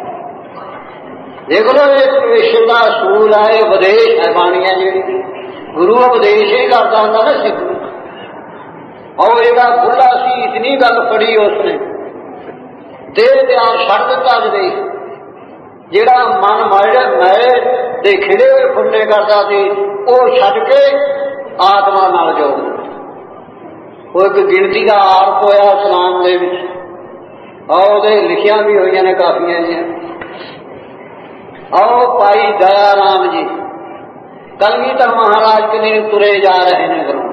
देख लो ये विश्व का असूल है, उपदेश है बाणी है जी। गुरु उपदेश ही करता होंगे ना सिख नूं। और एड़ा खुला सी इतनी गल पढ़ी उसने देह त्याग छड़ दिता जी। जेड़ा मन मैले ते खिड़े हुए फुन्ने करता सी वो छड्ड के आत्मा नाल जोड़ दिता। वो एक गिणती का आरप होया इस्लाम दे विच और उहदे लिखियां भी होईयां ने काफियां जिहियां। और भाई दया राम जी कलगीधर महाराज के दिन तुरे जा रहे हैं घरों,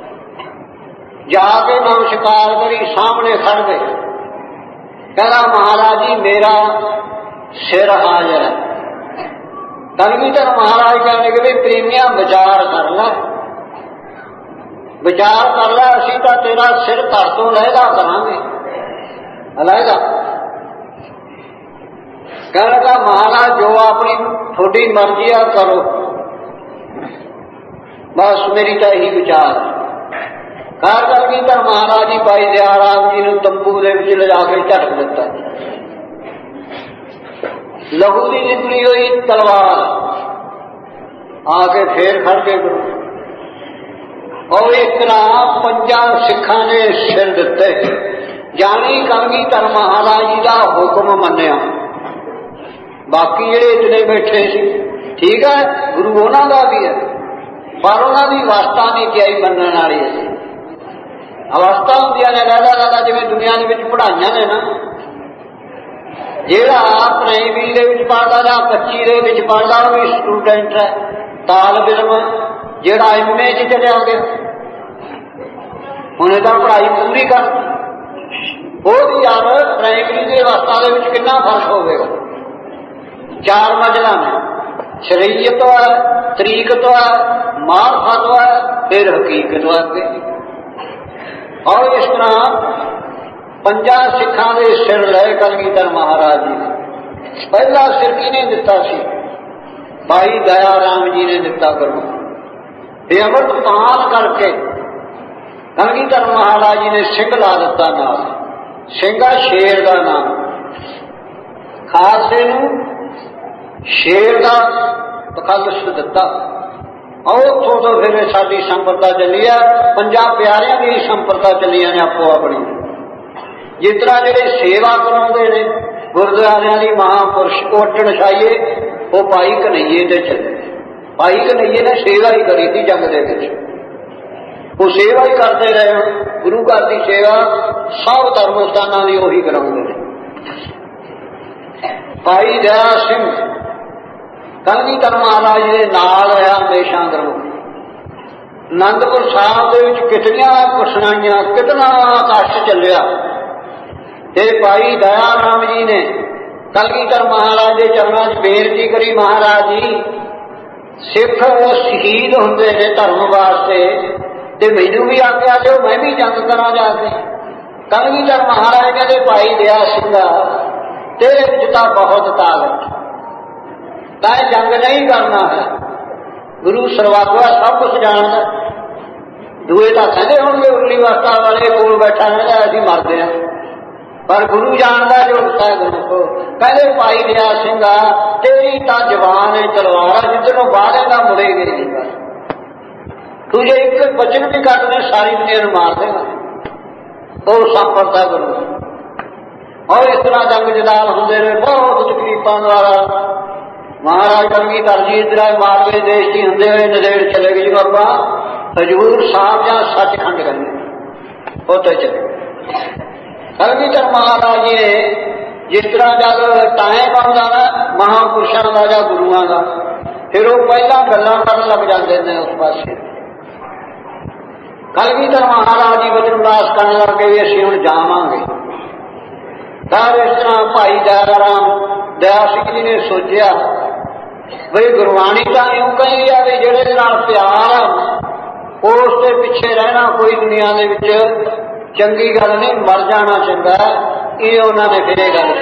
जाके नमस्कार करी सामने खड़ गए। कहना महाराज जी मेरा सिर हाजिर है। कलगीधर महाराज कहने के भी प्रेमिया विचार कर ला, विचार कर ला, असी तो तेरा सिर धर तो लहदा करांगे अलहदा। कहने का महाराज जो अपनी थोड़ी मर्जी है करो, बस मेरी तो यही विचार है। कार कलगीधर महाराज जी भाई दया राम जी ने तंबू दे विच ले जाके झटक दिता। लहू की निकली हुई तलवार आके फिर खड़ के गुरु और इस तरह 5 सिखां ने सिर दिते। जानी कलगीधर महाराज जी का हुक्म मन्निया। बाकी जेडे इतने बैठे सी ठीक है गुरु उन्हों का भी है, पर उन्होंने अवस्था नहीं चाहिए मनने वाली। अवस्था होंदियां ने लहदा लहदा जिवें दुनिया दे विच पढ़ाइयां ने ना, जेड़ा प्राइमरी दे विच पढ़दा जां कच्ची दे विच पढ़दा वो भी स्टूडेंट है, तालब इल्म। जेड़ा MA च चलिया गया उन्हें तो पढ़ाई पूरी कर वो भी यार प्राइमरी के अवस्था दे विच कितना फर्क होवेगा। 4 मंजिला ने शरीयत है, तरीकत है, मार्फत है, फिर हकीकत है। और इस तरह 5 सिखां दे सिर लए कलगीधर महाराज जी ने। पहला सिर किने दिता सी? भाई दया राम जी ने दिता करो। ये अमृत पान करके कलगीधर महाराज जी ने सिंह ला दिता नाल। सिंघा शेर का नाम, खालसे नूं शेर का बखलस दिता। और उतों तो फिर साडी संप्रदा चली है, 5 प्यारियां की संप्रदा चलियां ने आपो अपनी। जिस तरह जेडे सेवा कराउंदे ने गुरुद्वारियां दी महापुरुष ओटण छाइए वो भाई कन्हैये ते चले। भाई कन्हैये ने सेवा ही करी थी जंग दे विच, वो सेवा ही करते रहे। गुरु घर की सेवा सब धर्म स्थानां दी उही कराउंदे ने। भाई दया सिंह कलगीधर महाराज जी नाल आया हमेशा करो। आनंदपुर साहब दे विच कितनियां कठिनाइयां, कितना कष्ट चलिया। ते भाई दया राम जी ने कलगीधर महाराज के चरणों च बेनती करी, महाराज जी सिख शहीद होंदे ने धर्म वास्ते ते मैनू भी आज्ञा दो, मैं भी जंग करा जाके। कलगीधर महाराज कहते भाई दया सिंह तेरे विच तां बहुत ताकत, तैं जंग नहीं करना है। गुरु सरवागवा सब कुछ जानता, दूए तो कहते होंगे उरली अवस्था वाले कोल बैठा रहता असीं मरदे हैं, पर गुरु जानता जो है गुरु को। कहते भाई दया सिंह तेरी तो जवान है तलवार, जिधरों बाहरेगा मुड़ेगी नहीं, बस तुझे एक वचन भी कट दे सारी दुनिया में मार देगा। तो संपरता गुरु और इस तरह जंग जदाल होंदे रहे बहुत तकलीफों द्वारा। महाराज कलगीधर जी इधर मालवे देश की होंदे हुए नदेड़ चले गए बाबा हजूर साहब या सचखंड करने होते चले। कलगीधर महाराज जी जिस तरह जब टाइम आता ना महापुरुषों का या गुरुओं का, फिर वो पहला गल्लां करन लग जाते हैं उस पास। कलगीधर महाराज जी वचन उदास करने लगे भी असीं हुण जावांगे। पर इस तरह भाई दया सिंह जी ने सोचा बई गुरबाणी तो यूं कही है भी जिहड़े नाल प्यार उसके पीछे रहना कोई दुनिया दे विच चंगी गल नहीं, मर जाना चंगा है। ये उन्होंने फिर ये गल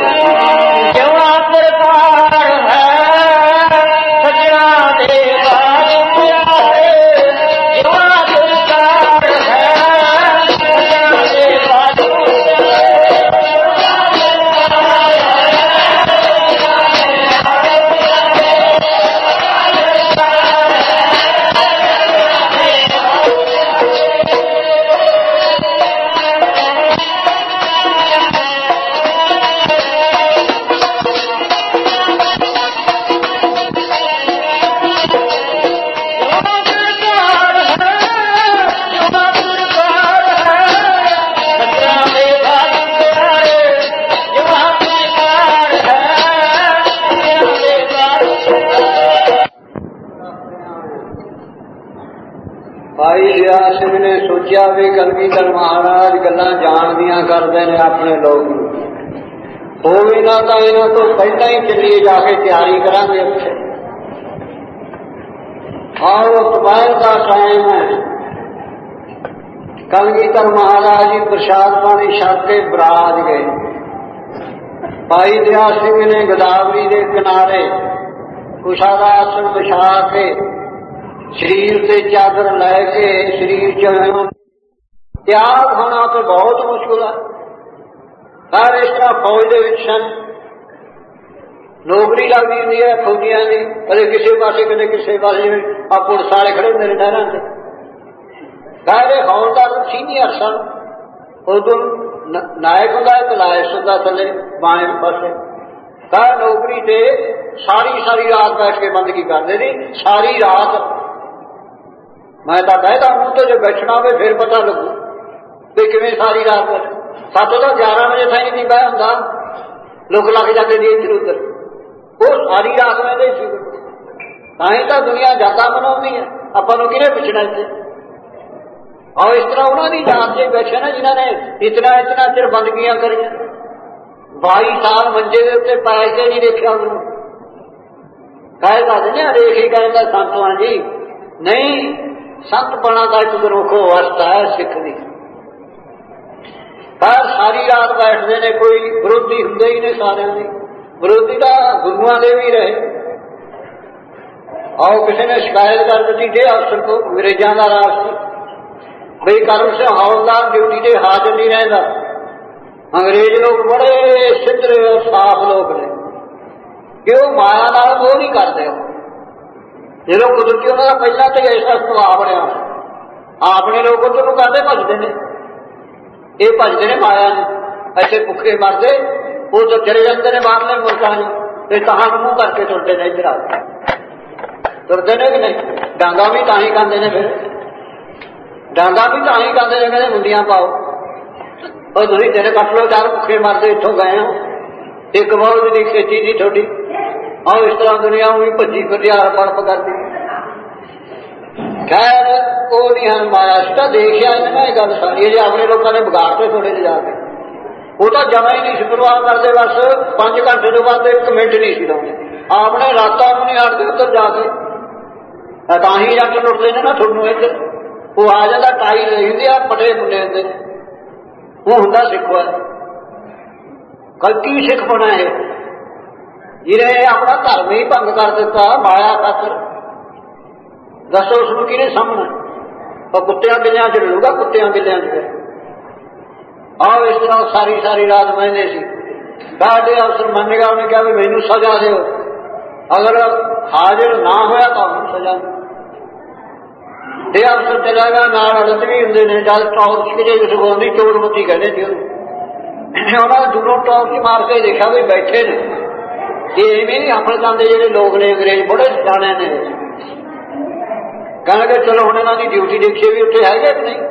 ने सोचा भी कलगीधर महाराज गल्लां जानदियां करदे ने अपने लोग हो भी ना तो इन्हों तो पहला ही चलिए जाके तैयारी करांगे उत्थे। और दोपहर का टाइम है, कलगीधर महाराज जी प्रसाद पानी छक के बराज गए। भाई दया सिंह ने गोदावरी के किनारे कुशादा आसन बिछा के शरीर से चादर लैके शरीर च त्याग होना तो बहुत मुश्किल है। पर इस तरह फौज के सन नौकरी लगती होंगी है फौजिया की, कदे किसी पासे कदे किसी पासे आ पुलिस वाले खड़े होंगे नहरों से। कहते हौलदार सीनियर सन, उदों नायक होंगे तो लायस होंगे थले बाएं पासे। कह नौकरी से सारी रात बैठ के बंदगी करते थे, सारी रात। मैं तो कहता हूं तो जो बैठना हो फिर पता लगू भी किवें सारी रात बैठ। 7 तो 11 बजे ताईं नहीं बह होंदा, लोग लग जाते थे इधर उधर। वो सारी रात में ताई तो दुनिया ज्यादा मनाती है, अपन किने पुछना इतने। और इस तरह उन्होंने जान से बैठे ना जिन्होंने इतना चिर बंदगियां करी, 22 साल मंजे के उत्ते पैसे नहीं देखा उन्होंने। कह सकते रेख ही कहता संतों जी नहीं, संत बना का एक अनोखो अवस्था है सिख की। पर सारी रात बैठते ने, कोई विरोधी होंगे ही नहीं सारे की। विरोधी तो गुरुओं के भी रहे। और किसी ने शिकायत कर दी डे अफसर को अंग्रेजों का राज से बई करम सिंह हौलदार ड्यूटी से हाजिर नहीं रहता। अंग्रेज लोग बड़े सिद्धरे और साफ लोग ने कि वो माया नाल मोह नहीं करते। जो कुदरती उन्होंने पहला तो ऐसा सुभाव बनया, अपने लोग उधर कहते भजते ने, ये भजते ने माया ने। ऐसे भुखे मरते वो तो चले जाते हैं बाहरले मुल्कों में, कहा मुंह करके तुरते ने, इधर आते तुरते ने कि नहीं। डांगा भी तां ही खाते ने, फिर डांगा भी तां ही खाते ने, कहते मुंडियां पाओ और तुम तेरे कट लो, 4 भुखे मरते इतों गए हो। एक बहुत की खेती थी थोड़ी, और इस तरह दुनिया भी भजी फिर बर्फ करती। खैर वो नहीं है माया, इसका देखिया इन्हें गल सारी जो अपने लोगों ने बिगाड़ते थोड़े जे जाके। ਉਹ ਤਾਂ ਜਮਾ ਹੀ ਨਹੀਂ ਸੀ ਪਰਵਾਹ ਕਰਦੇ, ਬਸ 5 ਘੰਟੇ ਤੋਂ ਬਾਅਦ 1 ਮਿੰਟ ਨਹੀਂ ਸੀ ਲਾਉਂਦੇ। ਆਪਣੇ ਰਾਤਾਂ ਨੂੰ ਨਹੀਂ ਹਟਦੇ ਉੱਧਰ ਜਾ ਕੇ, ਤਾਂ ਹੀ ਜੱਟ ਲੁੱਟਦੇ ਨੇ ਨਾ ਤੁਹਾਨੂੰ ਇੱਧਰ। ਉਹ ਆ ਜਾਂਦਾ ਟਾਈ ਲਈ ਹੁੰਦੀ ਆ, ਪਟੇ ਮੁੰਡੇ ਹੁੰਦੇ ਨੇ, ਉਹ ਹੁੰਦਾ ਸਿੱਖ ਹੈ। ਕਲਕੀ ਸਿੱਖ ਬਣਾ ਇਹ, ਜਿਹਨੇ ਆਪਣਾ ਧਰਮ ਹੀ ਭੰਗ ਕਰ ਦਿੱਤਾ ਮਾਇਆ ਖਾਤਰ। ਦੱਸੋ ਉਸਨੂੰ ਕਿਹਨੇ ਸਾਹਮਣਾ? ਉਹ ਕੁੱਤਿਆਂ ਬਿੱਲਿਆਂ ਚ ਲੜੂਗਾ, ਕੁੱਤਿਆਂ ਬਿੱਲਿਆਂ ਚ। ਆਓ ਇਸ ਤਰ੍ਹਾਂ ਸਾਰੀ ਸਾਰੀ ਰਾਤ ਬਹਿੰਦੇ ਸੀ। ਸਾਡੇ ਅਫਸਰ ਮੰਨ ਗਿਆ, ਉਹਨੇ ਕਿਹਾ ਵੀ ਮੈਨੂੰ ਸਜ਼ਾ ਦਿਓ, ਅਗਰ ਹਾਜ਼ਰ ਨਾ ਹੋਇਆ ਤਾਂ ਉਹਨੂੰ ਸਜ਼ਾ। ਇਹ ਅਫਸਰ ਚਲਾ ਗਿਆ, ਨਾਲ ਅੜਤ ਵੀ ਹੁੰਦੇ ਨੇ। ਜਦ ਟੌਰਚ ਕਿਤੇ ਸਗਾਉਂਦੀ, ਚੋਰ ਬੱਤੀ ਕਹਿੰਦੇ ਸੀ ਉਹਨੂੰ। ਉਹਨਾਂ ਨੇ ਦੂਰੋਂ ਟੌਰਚ ਮਾਰ ਕੇ ਦੇਖਿਆ ਵੀ ਬੈਠੇ ਨੇ। ਇਹ ਇਵੇਂ ਨਹੀਂ ਹਫਲ ਜਾਂਦੇ ਜਿਹੜੇ ਲੋਕ ਨੇ, ਅੰਗਰੇਜ਼ ਬੜੇ ਸਿਆਣੇ ਨੇ। ਕਹਿਣਗੇ ਚਲੋ ਹੁਣ ਇਹਨਾਂ ਦੀ ਡਿਊਟੀ ਦੇਖੀਏ ਵੀ ਉੱਥੇ ਹੈਗੇ ਕਿ ਨਹੀਂ।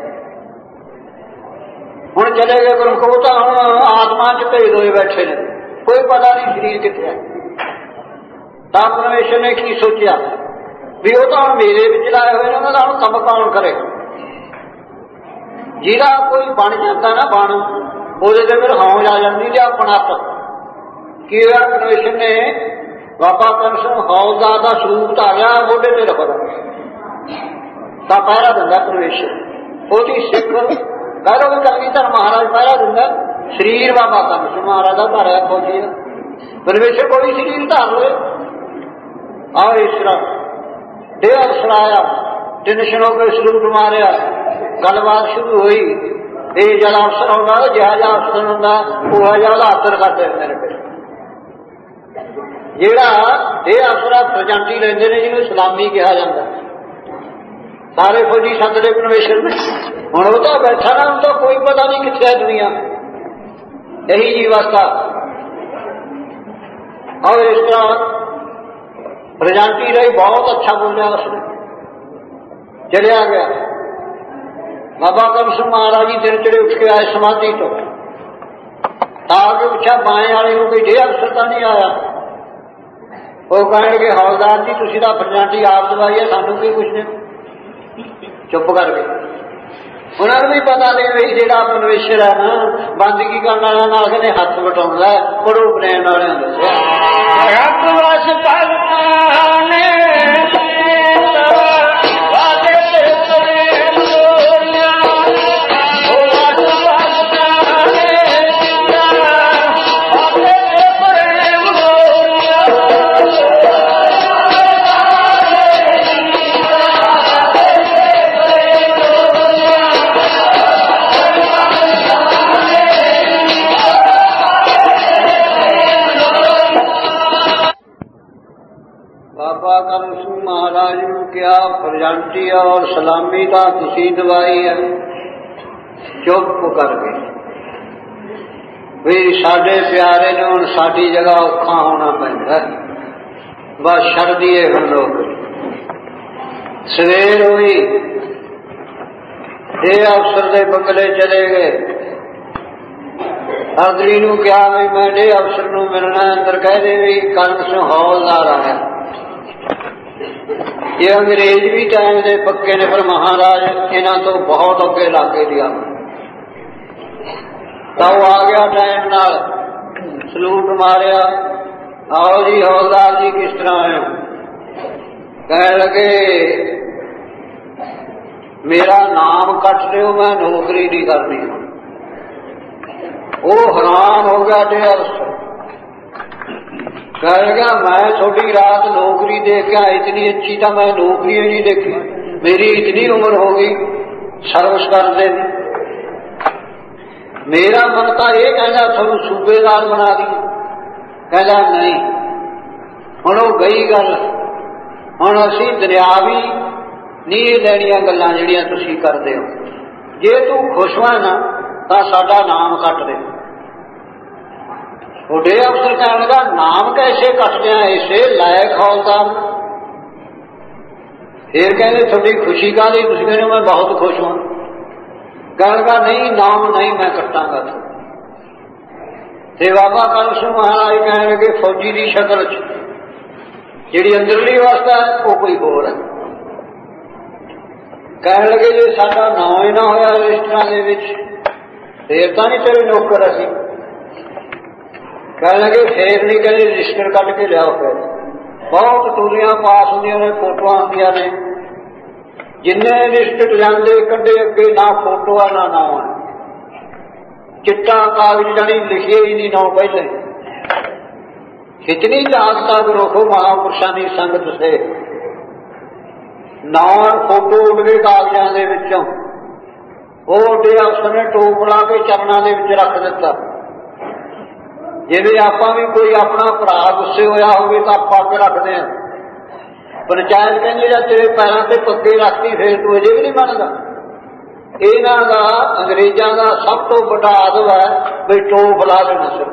ਹੁਣ ਚਲੇ ਗਏ ਗੁਰਮੁਖ, ਉਹ ਤਾਂ ਹੁਣ ਆਤਮਾ ਚ ਭੇਦ ਹੋਏ ਬੈਠੇ ਨੇ, ਕੋਈ ਪਤਾ ਨਹੀਂ ਸਰੀਰ ਕਿੱਥੇ ਹੈ। ਤਾਂ ਪਰਮੇਸ਼ਰ ਨੇ ਕੀ ਸੋਚਿਆ ਵੀ ਉਹ ਤਾਂ ਹੁਣ ਮੇਰੇ ਵਿੱਚ ਲਾਏ ਹੋਏ ਨੇ, ਉਹਨਾਂ ਦਾ ਹੁਣ ਕੰਮ ਕੌਣ ਕਰੇ। ਜਿਹਦਾ ਕੋਈ ਬਣ ਜਾਂਦਾ ਨਾ ਬਣ, ਉਹਦੇ ਤੇ ਫਿਰ ਹੌਂਜ ਆ ਜਾਂਦੀ ਤੇ ਆਪਣਾ ਕੀ ਹੋਇਆ। ਪਰਮੇਸ਼ਰ ਨੇ ਬਾਬਾ ਕਰਮ ਸਿੰਘ ਹੌਲਦਾਰ ਦਾ ਸਰੂਪ ਧਾਰਿਆ, ਮੋਢੇ ਤੇ ਰੱਖਦਾ ਤਾਂ ਪਹਿਰਾ ਦਿੰਦਾ ਪਰਮੇਸ਼ਰ। ਉਹਦੀ ਸਿੱਖ ਕਹਿ ਲਓ ਵੀ ਕਲਗੀਧਰ ਮਹਾਰਾਜ ਪਹਿਰਾ ਦਿੰਦਾ। ਸਰੀਰ ਬਾਬਾ ਕਰਮ ਸਿੰਘ ਮਹਾਰਾਜ ਦਾ ਧਾਰਿਆ ਫੌਜੀ, ਪਰਮੇਸ਼ਰ ਕੋਈ ਸਰੀਰ ਧਾਰ ਲਏ। ਆਓ ਇਸ ਤਰ੍ਹਾਂ ਦੇ ਅਫਸਰ ਆਇਆ, 3 ਸ਼ਲੋਕ ਸਰੂਪ ਮਾਰਿਆ, ਗੱਲਬਾਤ ਸ਼ੁਰੂ ਹੋਈ। ਇਹ ਜਦ ਅਫਸਰ ਆਉਂਦਾ, ਜਿਹਾ ਜਿਹਾ ਅਫਸਰ ਹੁੰਦਾ ਉਹ ਜਿਹਾ ਉਹਦਾ ਆਦਰ ਕਰਦੇ ਹੁੰਦੇ ਨੇ। ਫਿਰ ਜਿਹੜਾ ਇਹ ਅਫਸਰ ਪ੍ਰਜੰਟੀ ਲੈਂਦੇ ਨੇ, ਜਿਹਨੂੰ ਸਲਾਮੀ ਕਿਹਾ ਜਾਂਦਾ। ਸਾਰੇ ਫੌਜੀ ਸੱਦਦੇ ਪਰਮੇਸ਼ਰ ਨੇ। ਹੁਣ ਉਹ ਤਾਂ ਬੈਠਾ ਨਾ, ਉਹਨੂੰ ਤਾਂ ਕੋਈ ਪਤਾ ਨਹੀਂ ਕਿੱਥੇ ਹੈ ਦੁਨੀਆ। ਇਹੀ ਜੀ ਅਵਸਥਾ। ਔਰ ਇਸ ਤਰ੍ਹਾਂ ਪ੍ਰਜੰਟੀ ਲਈ ਬਹੁਤ ਅੱਛਾ ਬੋਲਿਆ ਉਸਨੇ, ਚਲਿਆ ਗਿਆ। ਬਾਬਾ ਕਰਮ ਸਿੰਘ ਮਹਾਰਾਜ ਜੀ ਦਿਨ ਚੜੇ ਉੱਠ ਕੇ ਆਏ ਸਮਾਧੀ ਤੋਂ, ਤਾਂ ਕੇ ਪੁੱਛਿਆ ਬਾਏ ਵਾਲੇ ਨੂੰ ਕੋਈ ਡੇ ਅਫਸਰ ਤਾਂ ਨਹੀਂ ਆਇਆ। ਉਹ ਕਹਿਣਗੇ ਹੌਲਦਾਰ ਜੀ ਤੁਸੀਂ ਤਾਂ ਪ੍ਰਜੰਟੀ ਆਪ ਦਵਾਈ ਹੈ, ਸਾਨੂੰ ਕੀ ਪੁੱਛਦੇ। ਚੁੱਪ ਕਰ ਗਏ। ਉਹਨਾਂ ਨੂੰ ਵੀ ਪਤਾ ਨਹੀਂ ਵੀ ਜਿਹੜਾ ਪਰਮੇਸ਼ਰ ਹੈ ਨਾ, ਬੰਦਗੀ ਕਰਨ ਵਾਲਿਆਂ ਨਾਲ ਕਹਿੰਦੇ ਹੱਥ ਵਟਾਉਂਦਾ, ਪੜੋ ਬਨੈਣ ਵਾਲਿਆਂ ਦੱਸਿਆ। ਮਹਾਰਾਜ ਨੂੰ ਕਿਹਾ ਪ੍ਰਜੰਟੀ ਔਰ ਸਲਾਮੀ ਤਾਂ ਤੁਸੀਂ ਦਵਾਈ ਹੈ। ਚੁੱਪ ਕਰ ਗਏ ਵੀ ਸਾਡੇ ਪਿਆਰੇ ਨੇ ਹੁਣ ਸਾਡੀ ਜਗ੍ਹਾ ਔਖਾ ਹੋਣਾ ਪੈਂਦਾ, ਬਸ ਛੱਡਦੀਏ ਹੁਣ ਲੋਕ। ਸਵੇਰ ਹੋਈ, ਇਹ ਅਫਸਰ ਦੇ ਬੰਗਲੇ ਚਲੇ ਗਏ। ਅਰਦਲੀ ਨੂੰ ਕਿਹਾ ਵੀ ਮੈਂ ਇਹ ਅਫਸਰ ਨੂੰ ਮਿਲਣਾ। ਅੰਦਰ ਕਹਿ ਦੇ ਵੀ ਕਰਮ ਸਿੰਘ ਹੌਲਦਾਰ ਆਇਆ। ਇਹ ਅੰਗਰੇਜ਼ ਵੀ ਟਾਈਮ ਦੇ ਪੱਕੇ ਨੇ, ਪਰ ਮਹਾਰਾਜ ਇਹਨਾਂ ਤੋਂ ਬਹੁਤ ਅੱਗੇ ਲਾਗੇ ਲਿਆ। ਤਾਂ ਉਹ ਆ ਗਿਆ ਟਾਈਮ ਨਾਲ, ਸਲੂਟ ਮਾਰਿਆ। ਆਓ ਜੀ ਹੌਲਦਾਰ ਜੀ ਕਿਸ ਤਰ੍ਹਾਂ ਆਏ? ਕਹਿਣ ਲੱਗੇ ਮੇਰਾ ਨਾਮ ਕੱਟ ਦਿਓ, ਮੈਂ ਨੌਕਰੀ ਨਹੀਂ ਕਰਨੀ। ਉਹ ਹੈਰਾਨ ਹੋ ਗਿਆ ਤੇ ਕਹੇਗਾ ਮੈਂ ਥੋੜੀ ਰਾਤ ਨੌਕਰੀ ਦੇਖ ਕੇ ਇਤਨੀ ਅੱਛੀ ਤਾਂ ਮੈਂ ਨੌਕਰੀ ਨਹੀਂ ਦੇਖੀ। ਮੇਰੀ ਇਤਨੀ ਉਮਰ ਹੋ ਗਈ ਸਰਵਿਸ ਕਰਦੇ। ਮੇਰਾ ਮਨ ਤਾਂ ਇਹ ਕਹਿੰਦਾ ਤੁਹਾਨੂੰ ਸੂਬੇਦਾਰ ਬਣਾ ਦੀ। ਕਹਿੰਦਾ ਨਹੀਂ। ਹੁਣ ਉਹ ਗਈ ਗੱਲ। ਹੁਣ ਅਸੀਂ ਦਰਿਆਵੀ ਨਹੀਂ ਲੈਣੀਆਂ ਗੱਲਾਂ ਜਿਹੜੀਆਂ ਤੁਸੀਂ ਕਰਦੇ ਹੋ। ਜੇ ਤੂੰ ਖੁਸ਼ ਹੋਇਆ ਨਾ ਤਾਂ ਸਾਡਾ ਨਾਮ ਕੱਟ ਦੇ। ਉਹਦੇ ਅਫਸਰ ਕਹਿਣ ਲੱਗਾ ਨਾਮ ਕੈਸੇ ਕੱਟਦੇ ਆ ਇਸੇ ਲਾਇਕ ਹੌਲਦਾਰ। ਫਿਰ ਕਹਿੰਦੇ ਤੁਹਾਡੀ ਖੁਸ਼ੀ ਕਾਹਦੀ? ਤੁਸੀਂ ਕਹਿੰਦੇ ਮੈਂ ਬਹੁਤ ਖੁਸ਼ ਹਾਂ। ਕਹਿਣ ਲੱਗਾ ਨਹੀਂ ਨਾਮ ਨਹੀਂ ਮੈਂ ਕੱਟਾਂਗਾ। ਤੇ ਬਾਬਾ ਕਰਮ ਸਿੰਘ ਮਹਾਰਾਜ ਕਹਿਣ ਲੱਗੇ ਫੌਜੀ ਦੀ ਸ਼ਕਲ ਚ ਜਿਹੜੀ ਅੰਦਰਲੀ ਅਵਸਥਾ ਹੈ ਉਹ ਕੋਈ ਹੋਰ ਹੈ। ਕਹਿਣ ਲੱਗੇ ਜੇ ਸਾਡਾ ਨਾਂ ਹੀ ਨਾ ਹੋਇਆ ਰਜਿਸਟਰਾਂ ਦੇ ਵਿੱਚ ਫੇਰ ਤਾਂ ਨਹੀਂ ਤੇਰੇ ਨੌਕਰ ਅਸੀਂ। कह लगे फेर नहीं, कहते रजिस्टर कट के लियाओ। फिर बहुत टूलियां पास होंदियां ने, फोटो आंदियां ने, जिन्ने लिस्ट जाते कड्डे अगे ना फोटो है ना नाम है, चिट्टा कागज जानी लिखिए ही नहीं नाम पहले। कितनी जागता रखो महापुरुषों की संगत से, नाम फोटो उड़ गए कागजां दे विचों, वो उडे अफसर ने टोप ला के चरणों के विच रख दिता। जिवें आपां भी कोई अपना भरा गुस्से होया होवे तां पग रखते हैं, पंचायत कहंदी जा तेरे पैरों से पग्गे रखती फिर तू अजे भी नहीं मनदा। इन्हां दा अंग्रेजां दा सब तो बड़ा आदब है भी टोप ला देना सिर।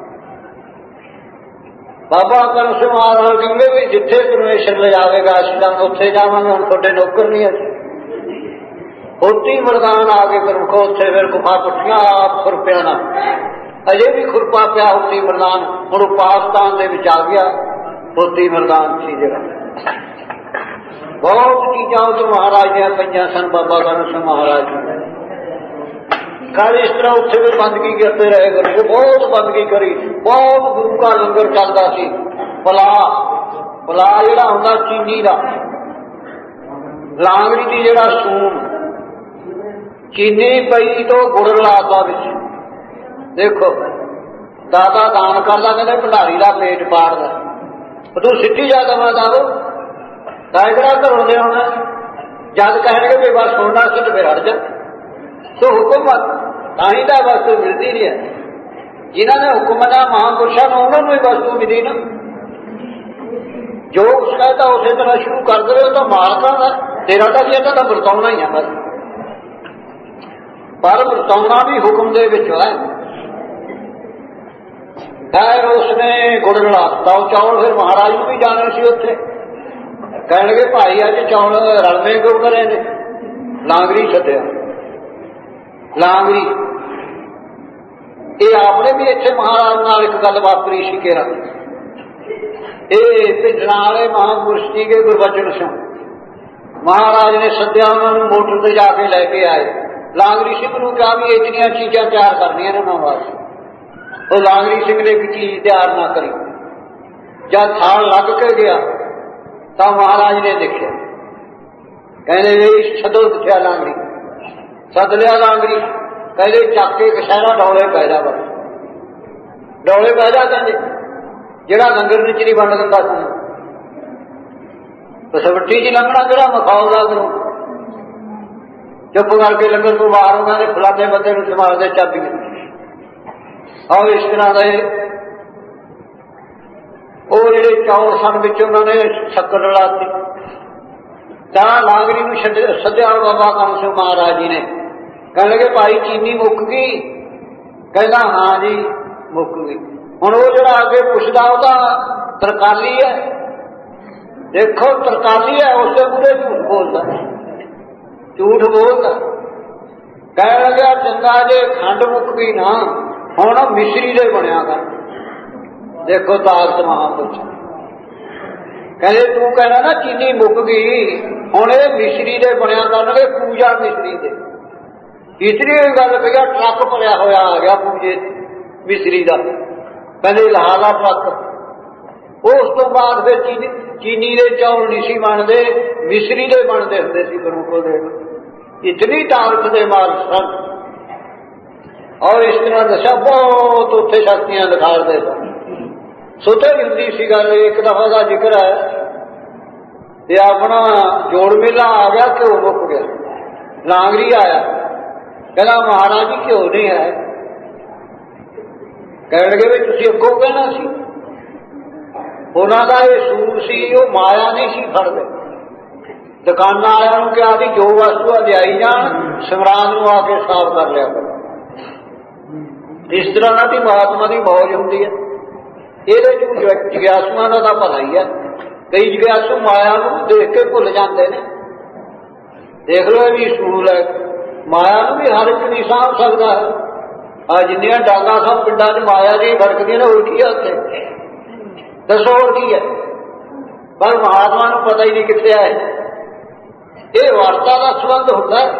बाबा करम सिंह महाराज कहेंगे भी जिथे परमेश्वर ले जाएगा असीं तां उत्थे जावांगे, हुण तुहाडे नौकर नहीं असीं। होती मरदान आ गए प्रमुखो, उत्थे फिर गुफा पुठियां आप खुरपिया ना, अजे भी खुरपा पिया होती मरदान, हुण पाकिस्तान दे विच आ गया होती मरदान सी जिहड़ा। बहुत चीज़ां उस महाराज दियां पईयां सन बाबा करम सिंह महाराज जी। कल इस तरह उत्थे भी बंदगी करते रहे, करके बहुत बंदगी करी, बहुत गुरु का लंगर चलता सी। पला पला जिहड़ा हुंदा चीनी दा, लांगड़ी दी जिहड़ा सूम, चीनी पई तो गुड़ लाता विच। देखो दादा दान करदा, कहंदे भंडारी दा पेट पाड़दा, तू सिੱਧੀ जा दवा दादो दायरा घरों दे होना। जद कहणगे भी बस सोना सी तो फिर हट जा, तो हुक्म ताही तो वस्तु मिलती नहीं है। जिन्होंने हुक्म मना महापुरुषों ने उन्होंने ही वस्तु मिली ना। जो कुछ कहता उसे तरह शुरू कर दे तो मालका का तेरा तो कहता तो वरताउना ही है बस, पर वरताउना भी हुक्म दे विच है। खैर उसने गुड़ लाता चौल, फिर महाराज को भी जाने से उत्थे कह लगे भाई अज चौल रलवे क्यों करे ने। लांगरी छड्डिया, लांगरी ये आपने भी इत्थे महाराज नाल एक गल वापरी सी केरा। ये भिड्डां वाले महापुरुष जी के गुरबचन सिंह महाराज ने सद्या, उन्होंने मोटर से जाके लैके आए। लांगरी सिंह नूं कहा भी इतनियां चीज़ां तैयार करनियां ने उन्होंने वास्ते। वो लांगरी सिंह ने एक चीज तैयार ना करी। जब थाल लग के गया तो महाराज ने देखा, कहने छदो दिखा लांगरी, सद लिया लांगरी, कहते चक के कशहरा डौले पै जा, बस डौले पै जा, कहते जिहड़ा लंगर विच नहीं वंड दिंदा सी, बसवट्टी च लंघना जरा मखौल करो, चुप करके लंगर को बाहर उन्होंने फलाने बंदे नूं संभाल दे चाबी। और इस तरह के वो जिहड़े चौल सन विच उन्होंने शक्कर रलाती। तां लांगरी नूं सद्या बाबा करम सिंह महाराज जी ने, कह लगे भाई चीनी मुक गई, कहना हाँ जी मुक गई। हुण वो जिहड़ा अगे पुछदा ओहदा तरकाली है, देखो तरकाली है, उससे पूरे झूठ बोलदा, झूठ बोलदा। कह लगे चंगा जे खंड मुक गई ना, हुण मिश्री दे बनिया कर। देखो ताकत महापुरुष, कहते तू कहना ना चीनी मुक गई, हुण ये मिश्री दे बनिया करनगे, पूजा मिश्री दे। तीसरी गल कही ट्रक भरिया होया आ गया पूजे मिश्री का, कहते लहादा ट्रक। उस तो बाद फिर चीनी के चौल नहीं सी बनते, मिश्री के बनते होंगे सी गुरु दे। इतनी ताकत के माल सन। और इस तरह दशा बहुत उत्थे शक्तियां दिखाते सन। सुते हिंदी सी गल, एक दफा का जिक्र है ते अपना जोड़ मेला आ गया, घ्यो मुक गया। लांगरी आया, कहना महाराज जी घ्यो नहीं है। कह लगे भी तुसीं अगों कहना सी। उन्हां दा ये सूर सी, वो माया नहीं सी फड़दे। दुकाना वालियां नूं कहा सी जो वस्तु लियाई जाण, समरान नूं आके साफ कर लिया करो। इस तरह की महात्मा की मौज होंदी है। ये जिग्यासुआं का भला ही है। कई जिग्यासु माया को देख के भुल जाते हैं। देख लो भी सूल है, माया को भी हर एक नहीं साम सकता है। जिन्नियां डांगा सब पिंडा च माया जी फड़कदियां ने, और की है उत्थे दसो और की है। पर महात्मा को पता ही नहीं कितने है। ये वार्ता का संबंध होता है,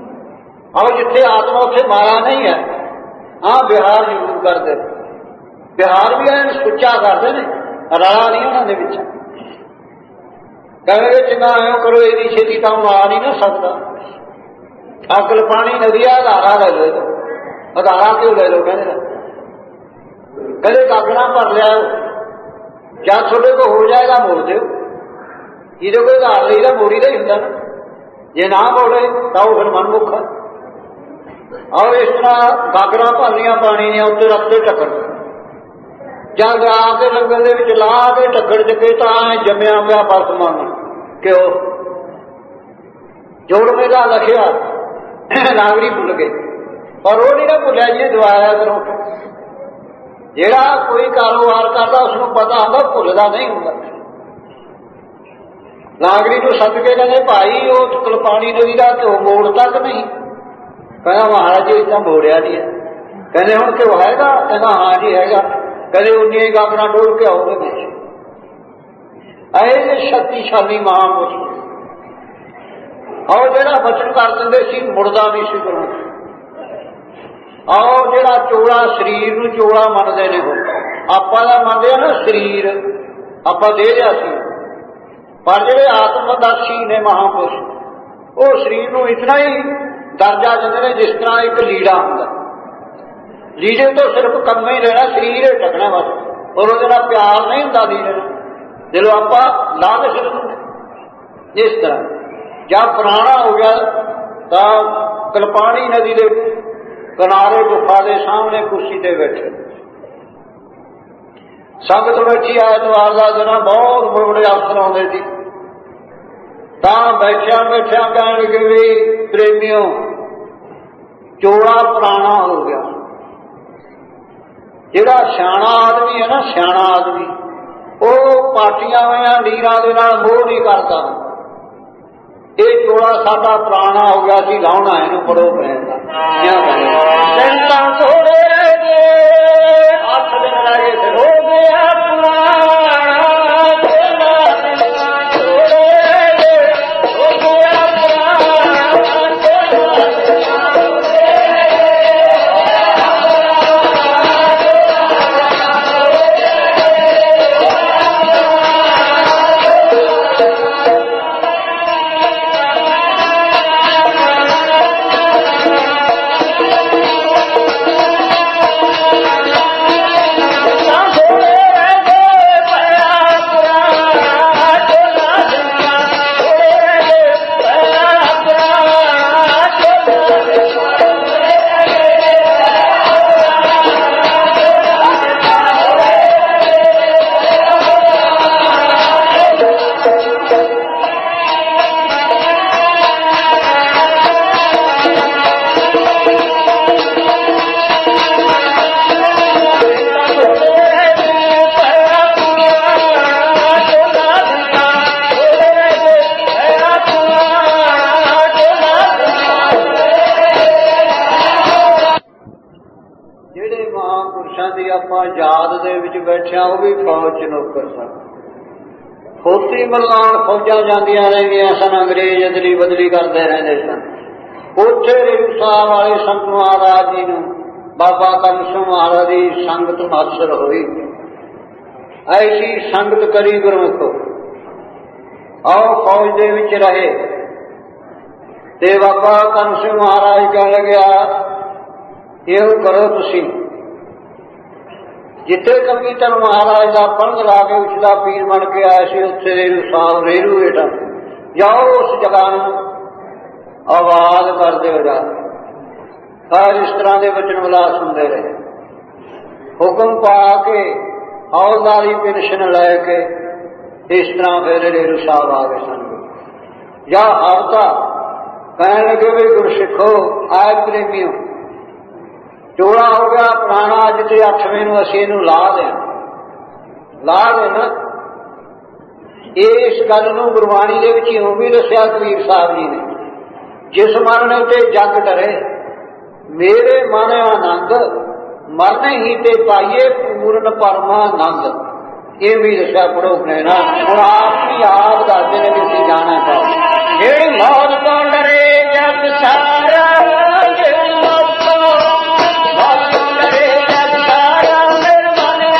और जिथे आत्मा उत्थे माया नहीं है। हाँ विहार जरूर कर दे, ਵਿਹਾਰ ਵੀ ਐਨ ਸੁੱਚਾ ਕਰਦੇ ਨੇ, ਰਲਾ ਨਹੀਂ ਉਹਨਾਂ ਦੇ ਵਿੱਚ। ਕਹਿੰਦੇ ਚੰਗਾ ਐਂ ਕਰੋ, ਇਹਦੀ ਛੇਤੀ ਤਾਂ ਆ ਨਹੀਂ ਨਾ ਸਕਦਾ। ਅਕਲ ਪਾਣੀ ਨਦੀ ਆ, ਅਧਾਰਾ ਲੈ ਲਓ, ਅਧਾਰਾ ਕਿਉਂ ਲੈ ਲਓ? ਕਹਿੰਦੇ ਗਾਗਣਾ ਭਰ ਲਿਆ, ਜਦ ਤੁਹਾਡੇ ਕੋਲ ਹੋ ਜਾਏਗਾ ਮੋੜ ਦਿਓ। ਜਿਹਦੇ ਕੋਈ ਉਧਾਰ ਲਈ ਦਾ ਮੋੜੀ ਦਾ ਹੀ ਹੁੰਦਾ ਨਾ, ਜੇ ਨਾ ਮੋੜੇ ਤਾਂ ਉਹ ਫਿਰ ਮਨਮੁੱਖ। ਆਓ ਇਸ ਤਰ੍ਹਾਂ ਗਾਗਰਾਂ ਭਰਨੀਆਂ ਪਾਣੀ ਦੀਆਂ, ਉੱਤੇ ਰੱਖਦੇ ਢੱਕਣ, ਜਦ ਆ ਕੇ ਲੰਗਰ ਦੇ ਵਿੱਚ ਲਾ ਕੇ ਢੱਕਣ ਚੱਕੇ ਤਾਂ ਜੰਮਿਆ ਪਿਆ ਬਰਤਮਾਨ ਕਿਉਂ ਜੋੜ ਮੇਲਾ ਲਿਖਿਆ ਨਾਗਰੀ ਭੁੱਲ ਗਏ, ਪਰ ਉਹ ਨਹੀਂ ਨਾ ਭੁੱਲਿਆ ਜੀ ਦਵਾਇਆ ਕਰੋ। ਜਿਹੜਾ ਕੋਈ ਕਾਰੋਬਾਰ ਕਰਦਾ ਉਸਨੂੰ ਪਤਾ ਹੁੰਦਾ, ਭੁੱਲਦਾ ਨਹੀਂ ਹੁੰਦਾ। ਨਾਗਰੀ ਨੂੰ ਸੱਦ ਕੇ ਕਹਿੰਦੇ ਭਾਈ ਉਹ ਕਲਪਾਣੀ ਨਦੀ ਦਾ ਘਿਓ ਮੋੜ ਤੱਕ ਨਹੀਂ। ਕਹਿੰਦਾ ਮਹਾਰਾਜ ਜੀ ਇੱਦਾਂ ਮੋੜਿਆ ਨਹੀਂ ਹੈ। ਕਹਿੰਦੇ ਹੁਣ ਘਿਓ ਹੈਗਾ? ਕਹਿੰਦਾ ਹਾਂ ਜੀ ਹੈਗਾ। ਕਹਿੰਦੇ ਉਨੀਆਂ ਹੀ ਗਾਗਰਾਂ ਡੋਲ ਕੇ ਆਉਗੇ ਵਿੱਚ। ਇਹ ਸ਼ਕਤੀਸ਼ਾਲੀ ਮਹਾਂਪੁਰਸ਼ ਆਓ ਜਿਹੜਾ ਬਚਨ ਕਰ ਦਿੰਦੇ ਸੀ ਮੁੜਦਾ ਨਹੀਂ ਸੀ ਕਰੋ। ਆਓ ਜਿਹੜਾ ਚੋਲਾ ਸਰੀਰ ਨੂੰ ਚੋਲਾ ਮੰਨਦੇ ਨੇ, ਆਪਾਂ ਦਾ ਮੰਨਦੇ ਆ ਨਾ ਸਰੀਰ, ਆਪਾਂ ਦੇ ਲਿਆ ਸੀ, ਪਰ ਜਿਹੜੇ ਆਤਮਦਰਸ਼ੀ ਨੇ ਮਹਾਂਪੁਰਸ਼ ਉਹ ਸਰੀਰ ਨੂੰ ਇਤਨਾ ਹੀ ਦਰਜਾ ਦਿੰਦੇ ਨੇ ਜਿਸ ਤਰ੍ਹਾਂ ਇੱਕ ਲੀੜਾ ਹੁੰਦਾ। ਲੀੜੇ ਤੋਂ ਸਿਰਫ ਕੰਮ ਹੀ ਲੈਣਾ, ਸਰੀਰ ਹੀ ਢਕਣਾ ਬਸ, ਔਰ ਉਹਦੇ ਨਾਲ ਪਿਆਰ ਨਹੀਂ ਹੁੰਦਾ ਲੀੜੇ ਨੂੰ। ਜਦੋਂ ਆਪਾਂ ਲਾ ਕੇ ਸਿਰ ਇਸ ਤਰ੍ਹਾਂ ਜਦ ਪੁਰਾਣਾ ਹੋ ਗਿਆ ਤਾਂ ਕਲਪਾਣੀ ਨਦੀ ਦੇ ਕਿਨਾਰੇ ਗੁਫਾ ਦੇ ਸਾਹਮਣੇ ਕੁਰਸੀ ਤੇ ਬੈਠੇ ਸੰਗਤ ਬੈਠੀ। ਐਤਵਾਰ ਦਾ ਦਿਨ ਬਹੁਤ ਬੜੇ ਬੜੇ ਅਫਸਰ ਆਉਂਦੇ ਸੀ। ਤਾਂ ਬੈਠਿਆਂ ਬੈਠਿਆਂ ਕਹਿਣ ਲੱਗੇ ਵੀ ਪ੍ਰੇਮੀਓ ਚੋਲਾ ਪੁਰਾਣਾ ਹੋ ਗਿਆ। ਜਿਹੜਾ ਸਿਆਣਾ ਆਦਮੀ ਹੈ ਨਾ, ਸਿਆਣਾ ਆਦਮੀ, ਉਹ ਪਾਟੀਆਂ ਹੋਈਆਂ ਲੀਰਾਂ ਦੇ ਨਾਲ ਮੋਹ ਨਹੀਂ ਕਰਦਾ। ਇਹ ਚੋਲਾ ਸਾਡਾ ਪੁਰਾਣਾ ਹੋ ਗਿਆ ਸੀ, ਲਾਉਣਾ ਇਹਨੂੰ ਬੜੋ ਪੈਂਦਾ। ਦਿਨ ਤਾਂ ਥੋੜੇ ਰਹਿ ਗਏ, 8 ਦਿਨ ਰਹਿ ਗਏ, ਫਿਰ ਹੋ ਗਿਆ ਪੁਰਾਣਾ। ਯਾਦ ਦੇ ਵਿੱਚ ਬੈਠਿਆ ਉਹ ਵੀ ਫੌਜ ਚ ਨੌਕਰ ਸਨ। ਖੋਤੀ ਮਰਦਾਨ ਫੌਜਾਂ ਜਾਂਦੀਆਂ ਰਹਿੰਦੀਆਂ ਸਨ, ਅੰਗਰੇਜ਼ ਅਦਲੀ ਬਦਲੀ ਕਰਦੇ ਰਹਿੰਦੇ ਸਨ। ਉੱਥੇ ਰੇਰੂ ਸਾਹਿਬ ਵਾਲੇ ਸੰਤ ਮਹਾਰਾਜ ਜੀ ਨੂੰ ਬਾਬਾ ਕਰਮ ਸਿੰਘ ਮਹਾਰਾਜ ਦੀ ਸੰਗਤ ਮਾਸਰ ਹੋਈ। ਐਸੀ ਸੰਗਤ ਕਰੀ ਗੁਰਮੁਖੋ, ਆਓ ਫੌਜ ਦੇ ਵਿੱਚ ਰਹੇ। ਤੇ ਬਾਬਾ ਕਰਮ ਸਿੰਘ ਮਹਾਰਾਜ ਕਹਿਣ ਲੱਗਿਆ ਇਹੋ ਕਰੋ ਤੁਸੀਂ, ਜਿੱਥੇ ਕਵੀ ਧਨ ਮਹਾਰਾਜ ਦਾ ਪੰਧ ਲਾ ਕੇ ਉਸਦਾ ਪੀਰ ਬਣ ਕੇ ਆਇਆ ਸੀ, ਉੱਥੇ ਰੇਰੂ ਸਾਹਿਬ ਰੇਰੂ ਹੇਠਾਂ ਜਾਓ, ਉਸ ਜਗ੍ਹਾ ਨੂੰ ਆਵਾਜ਼ ਕਰਦੇ ਹੋ ਜਾ। ਹਰ ਇਸ ਤਰ੍ਹਾਂ ਦੇ ਬਚਨ ਵਿਲਾਸ ਹੁੰਦੇ ਰਹੇ। ਹੁਕਮ ਪਾ ਕੇ ਹੌਲਦਾਰੀ ਪੈਨਸ਼ਨ ਲੈ ਕੇ ਇਸ ਤਰ੍ਹਾਂ ਫਿਰ ਰੇਰੂ ਸਾਹਿਬ ਆ ਗਏ ਸਨ। ਜਾਂ ਹਫ਼ਤਾ ਕਹਿਣ ਲੱਗੇ ਵੀ ਗੁਰਸਿੱਖੋ ਆਏ ਪ੍ਰੇਮੀਓ, ਚੋਲਾ ਹੋ ਗਿਆ ਪੁਰਾਣਾ, ਅੱਜ ਤੇ 8ਵੇਂ ਨੂੰ ਅਸੀਂ ਇਹਨੂੰ ਲਾ ਦੇਣਾ। ਇਸ ਗੱਲ ਨੂੰ ਗੁਰਬਾਣੀ ਦੇ ਵਿੱਚ ਇਉਂ ਵੀ ਦੱਸਿਆ ਕਬੀਰ ਸਾਹਿਬ ਜੀ ਨੇ, ਜਿਸ ਮਰਨ ਤੇ ਜਗ ਡਰੇ ਮੇਰੇ ਮਨ ਆਨੰਦ, ਮਰਨੇ ਹੀ ਤੇ ਪਾਈਏ ਪੂਰਨ ਪਰਮਾਨੰਦ। ਇਹ ਵੀ ਦੱਸਿਆ ਪੜੋ ਨਾ। ਹੁਣ ਆਪ ਵੀ ਆਪ ਦੱਸਦੇ ਨੇ ਵੀ ਅਸੀਂ ਜਾਣਾ ਚਾਹੀਦਾ। ਜਿਹੜੀ ਮੌਤ ਤੋਂ ਡਰੇ ਜਗ ਸਾਰਾ, ਜਿਹੜੀ ਮੌਤ ਤੋਂ ਡਰੇ ਜਗ ਸਾਰਾ, ਮੇਰੇ ਮਨ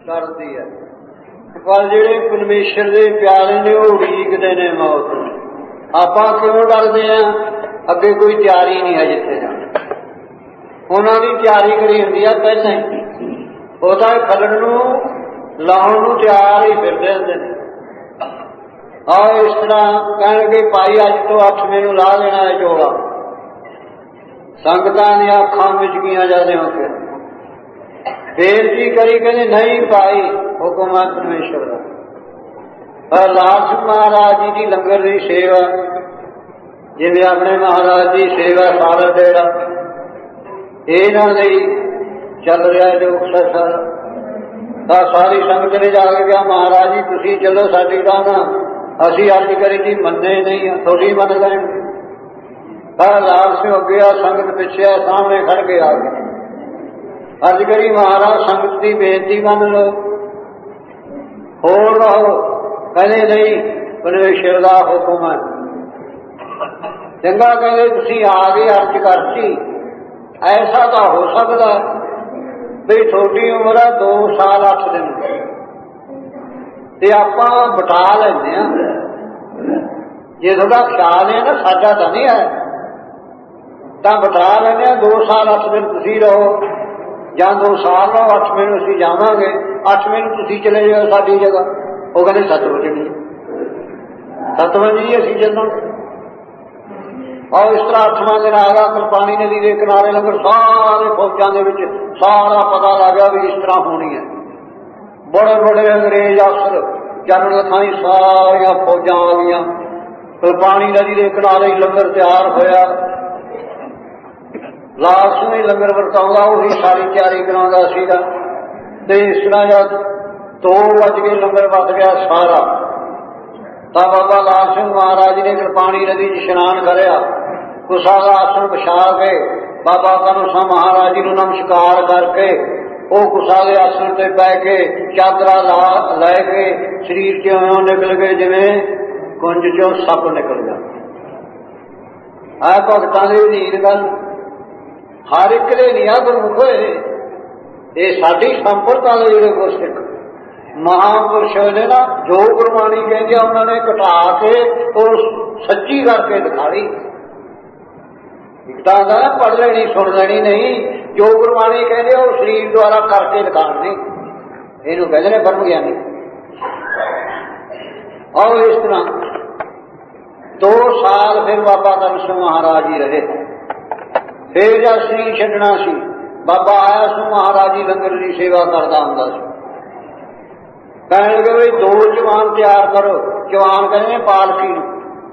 करती है। पर जिहड़े परमेश्वर दे प्यारे ने वो उड़ीकदे ने मौत नूं। आपां क्यों डरदे हां? अगे कोई तैयारी नहीं है जिथे जाना। उन्हां दी तैयारी करी हुंदी है पहले ही, वो तां खलण नूं लाउण नूं तैयार ही फिरदे हुंदे ने। और इस तरह कहणगे भाई अज तो 8 मैनूं ला लेना है जोड़ा। संगतां दी अखां विच गईयां जादियां होके बेनती करी, कहते नहीं भाई हुक्म है परमेश्वर का। पर लाल सिंह महाराज जी की लंगर की सेवा जिवें अपने महाराज की सेवा सारा डेरा इन्हां लई चल रहा जो सारा सारी संगत ने जाके कहा महाराज जी तुसीं चलो साडी तां ना असीं अर्ज करी जी मन्ने नहीं थोड़ी मन लैणगे। पर लाल सिंह अगे आ संगत पिछे सामने खड़ के आ गए अर्ज करी महाराज संगत की बेनती मान लो होर रहो। कहते नहीं परमेश्वर का हुक्म है। चंगा कहते तुसीं आ गए अर्ज करती ऐसा तो हो सकता भी थोड़ी उम्र 2 साल 8 दिन ते आपां बटा लैंदे आ। जे थोड़ा ख्याल है ना साडा तां नहीं है तां बटा लैंदे 2 साल 8 दिन तुसीं रहो ਜਾਂ 2 साल रहो 8 महीने असीं जावांगे 8 महीने तुसीं चले जाओ साडी जगह। वो कहते 7 बजे नहीं 7 बजे ही असीं चलांगे। और इस तरह 8वां दिन आ गया कृपाणी नदी के किनारे लंगर सारे फौजां दे विच सारा पता लग गया भी इस तरह होनी है। बड़े बड़े अंग्रेज अफसर जनरल थाई सारिया फौजां आ गई। कृपाणी नदी के किनारे लंगर तैयार होया। लाल सिंह ही लंगर वरताउंदा उही सारी तैयारी कराउंदा सीगा। ते इस तरह जद 2 बज के लंगर वध गया सारा तां बाबा लाल सिंह महाराज ने कृपाणी नदी च इशनान करया। कुसा दा आसन बिछा के बाबा कनुसा महाराज जी नूं नमस्कार करके वो कुसा दे आसन ते पै के चादरा लै के शरीर चों निकल गए जिवें कुंज चों सप निकल गया। आ भगतां दी अधीन गल हर एक दे नहीं आ गुरमुख होए। ये साडी संपरता दे जिहड़े गुरसिख महापुरुष ने ना जो गुरबाणी कहते उन्होंने घटा के और सच्ची करके दिखाई। पढ़ लेनी सुन लेनी नहीं जो गुरबाणी कहते वो शरीर द्वारा करके दिखाने इनू कहते हैं ब्रह्म ज्ञानी। और इस तरह 2 साल फिर बाबा कनुसा महाराज जी रहे। फिर जब शरीर छड्डना सी बाबा आया सू महाराज जी लंगर की सेवा करता हुंदा सी। कहने लगे भी 2 जवान तैयार करो। जवान कहने पालकी नूं।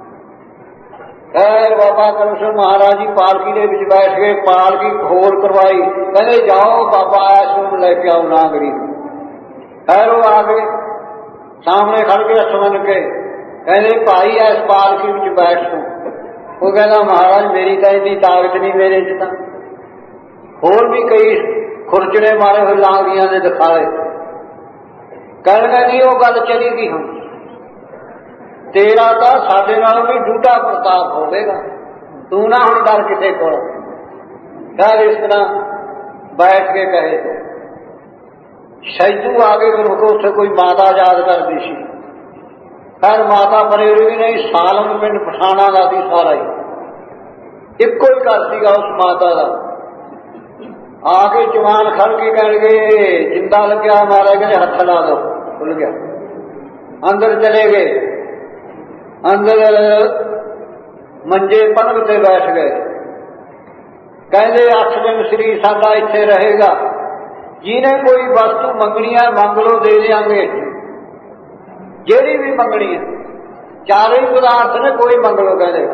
खैर बाबा कनुसा महाराज जी पालकी दे विच बैठ गए। पालकी खोल करवाई। कहने जाओ बाबा आया सू लैके आओ नागरी। खैर वो आ गए सामने खड़ के हथ बन के कहने भाई इस पालकी विच बैठ तू। वो कहना महाराज मेरी तो इन्नी ताकत नहीं मेरे च तां। होर भी कई खुरचड़े मारे हुए लांगियां ने दिखाए। कहने जी वो गल चली गई हम तेरा तो साडे नाल भी झूठा प्रताप होवेगा तू ना हुण डर किसे कोल। खैर इस तरह बैठ के कहे तो सैजू आ गए गुरमुख उत्थे कोई माता याद करती सी। खैर माता बरेली भी नहीं सालम पिंड पठाणा का सी सारा ही इको ही घर सीगा उस माता का। आके जवान खड़ के कह गए जिंदा लग्या मारे कहते हथ ला दो खुल गया। अंदर चले गए। अंदर मंजे पलंग से बैठ गए। कहते 8 दिन श्री साडा इत्थे रहेगा जिन्हें कोई वस्तु मंगनी है मंग लो दे देंगे। जेड़ी भी मंगनी है चारों ही पदार्थ ने कोई मंग लो कहते।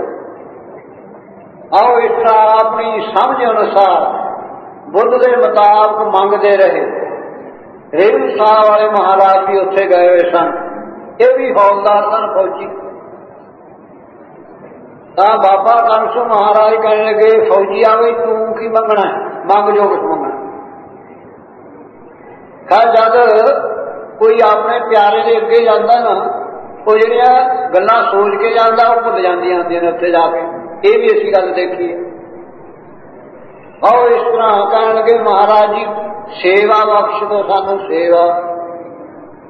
आओ इस तरह अपनी समझ अनुसार बुद्ध के मुताबिक मंगते रहे। रेणु साह वाले महाराज भी उत्थे गए हुए सन। ये भी फौजदार सन फौजी। बाबा कनुसा महाराज कहने लगे फौजी आ गई तू की मंगना है मंग जो कुछ मंगना। खैर जद कोई अपने प्यारे के अगे जाता ना वो ਜਿਹੜੀਆਂ ਗੱਲਾਂ सोच के जाता वो भुल जांदियां ਹੁੰਦੀਆਂ ਨੇ उत्थे जाके। ये भी असीं गल देखी है। और इस तरह कहने लगे महाराज जी सेवा बख्श दो सानू सेवा।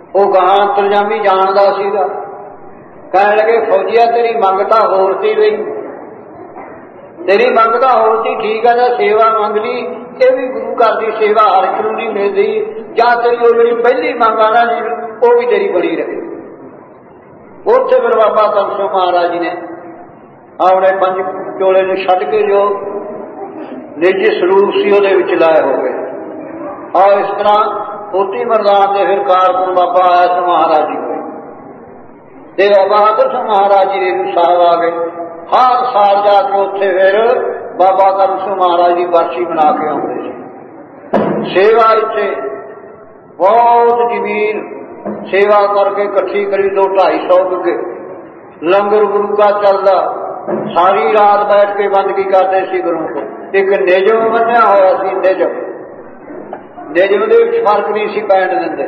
वो गਾਂ अंतरजामी जानदा सीगा। कहण लगे फौजिया तेरी मंग तां होर सी बई, तेरी मंग तां होर सी, ठीक है, सेवा मंग ली, ये भी गुरु घर की सेवा हर एक नूं नहीं मिलती, जां तेरी वो जिहड़ी पहली मंग आ ना जी वो भी तेरी बड़ी रहे। उत्थे फिर बाबा धन सिंह महाराज जी ने अपने पंज चोले नूं छड्ड के जो निजी सरूप सी उहदे विच लाए हो गए। और इस तरह कोटी मरदान के फिर कारकुन बाबा आया सिंह महाराज जी होए ते बाबा आदर सिंह महाराज जी रेणू साहब आ गए। हर साल जाके उत्थे फिर बाबा धन सिंह महाराज की बरसी बना के आउंदे सी। सेवा इत्थे बहुत जमीन सेवा करके इकट्ठी करी 200-250 बिघे, लंगर गुरु का चलता, सारी रात बैठ के बंदगी करते सी गुरु को। एक निजम बनिया होया सी, निजम दे विच फर्क नहीं सी पैण दिंदे।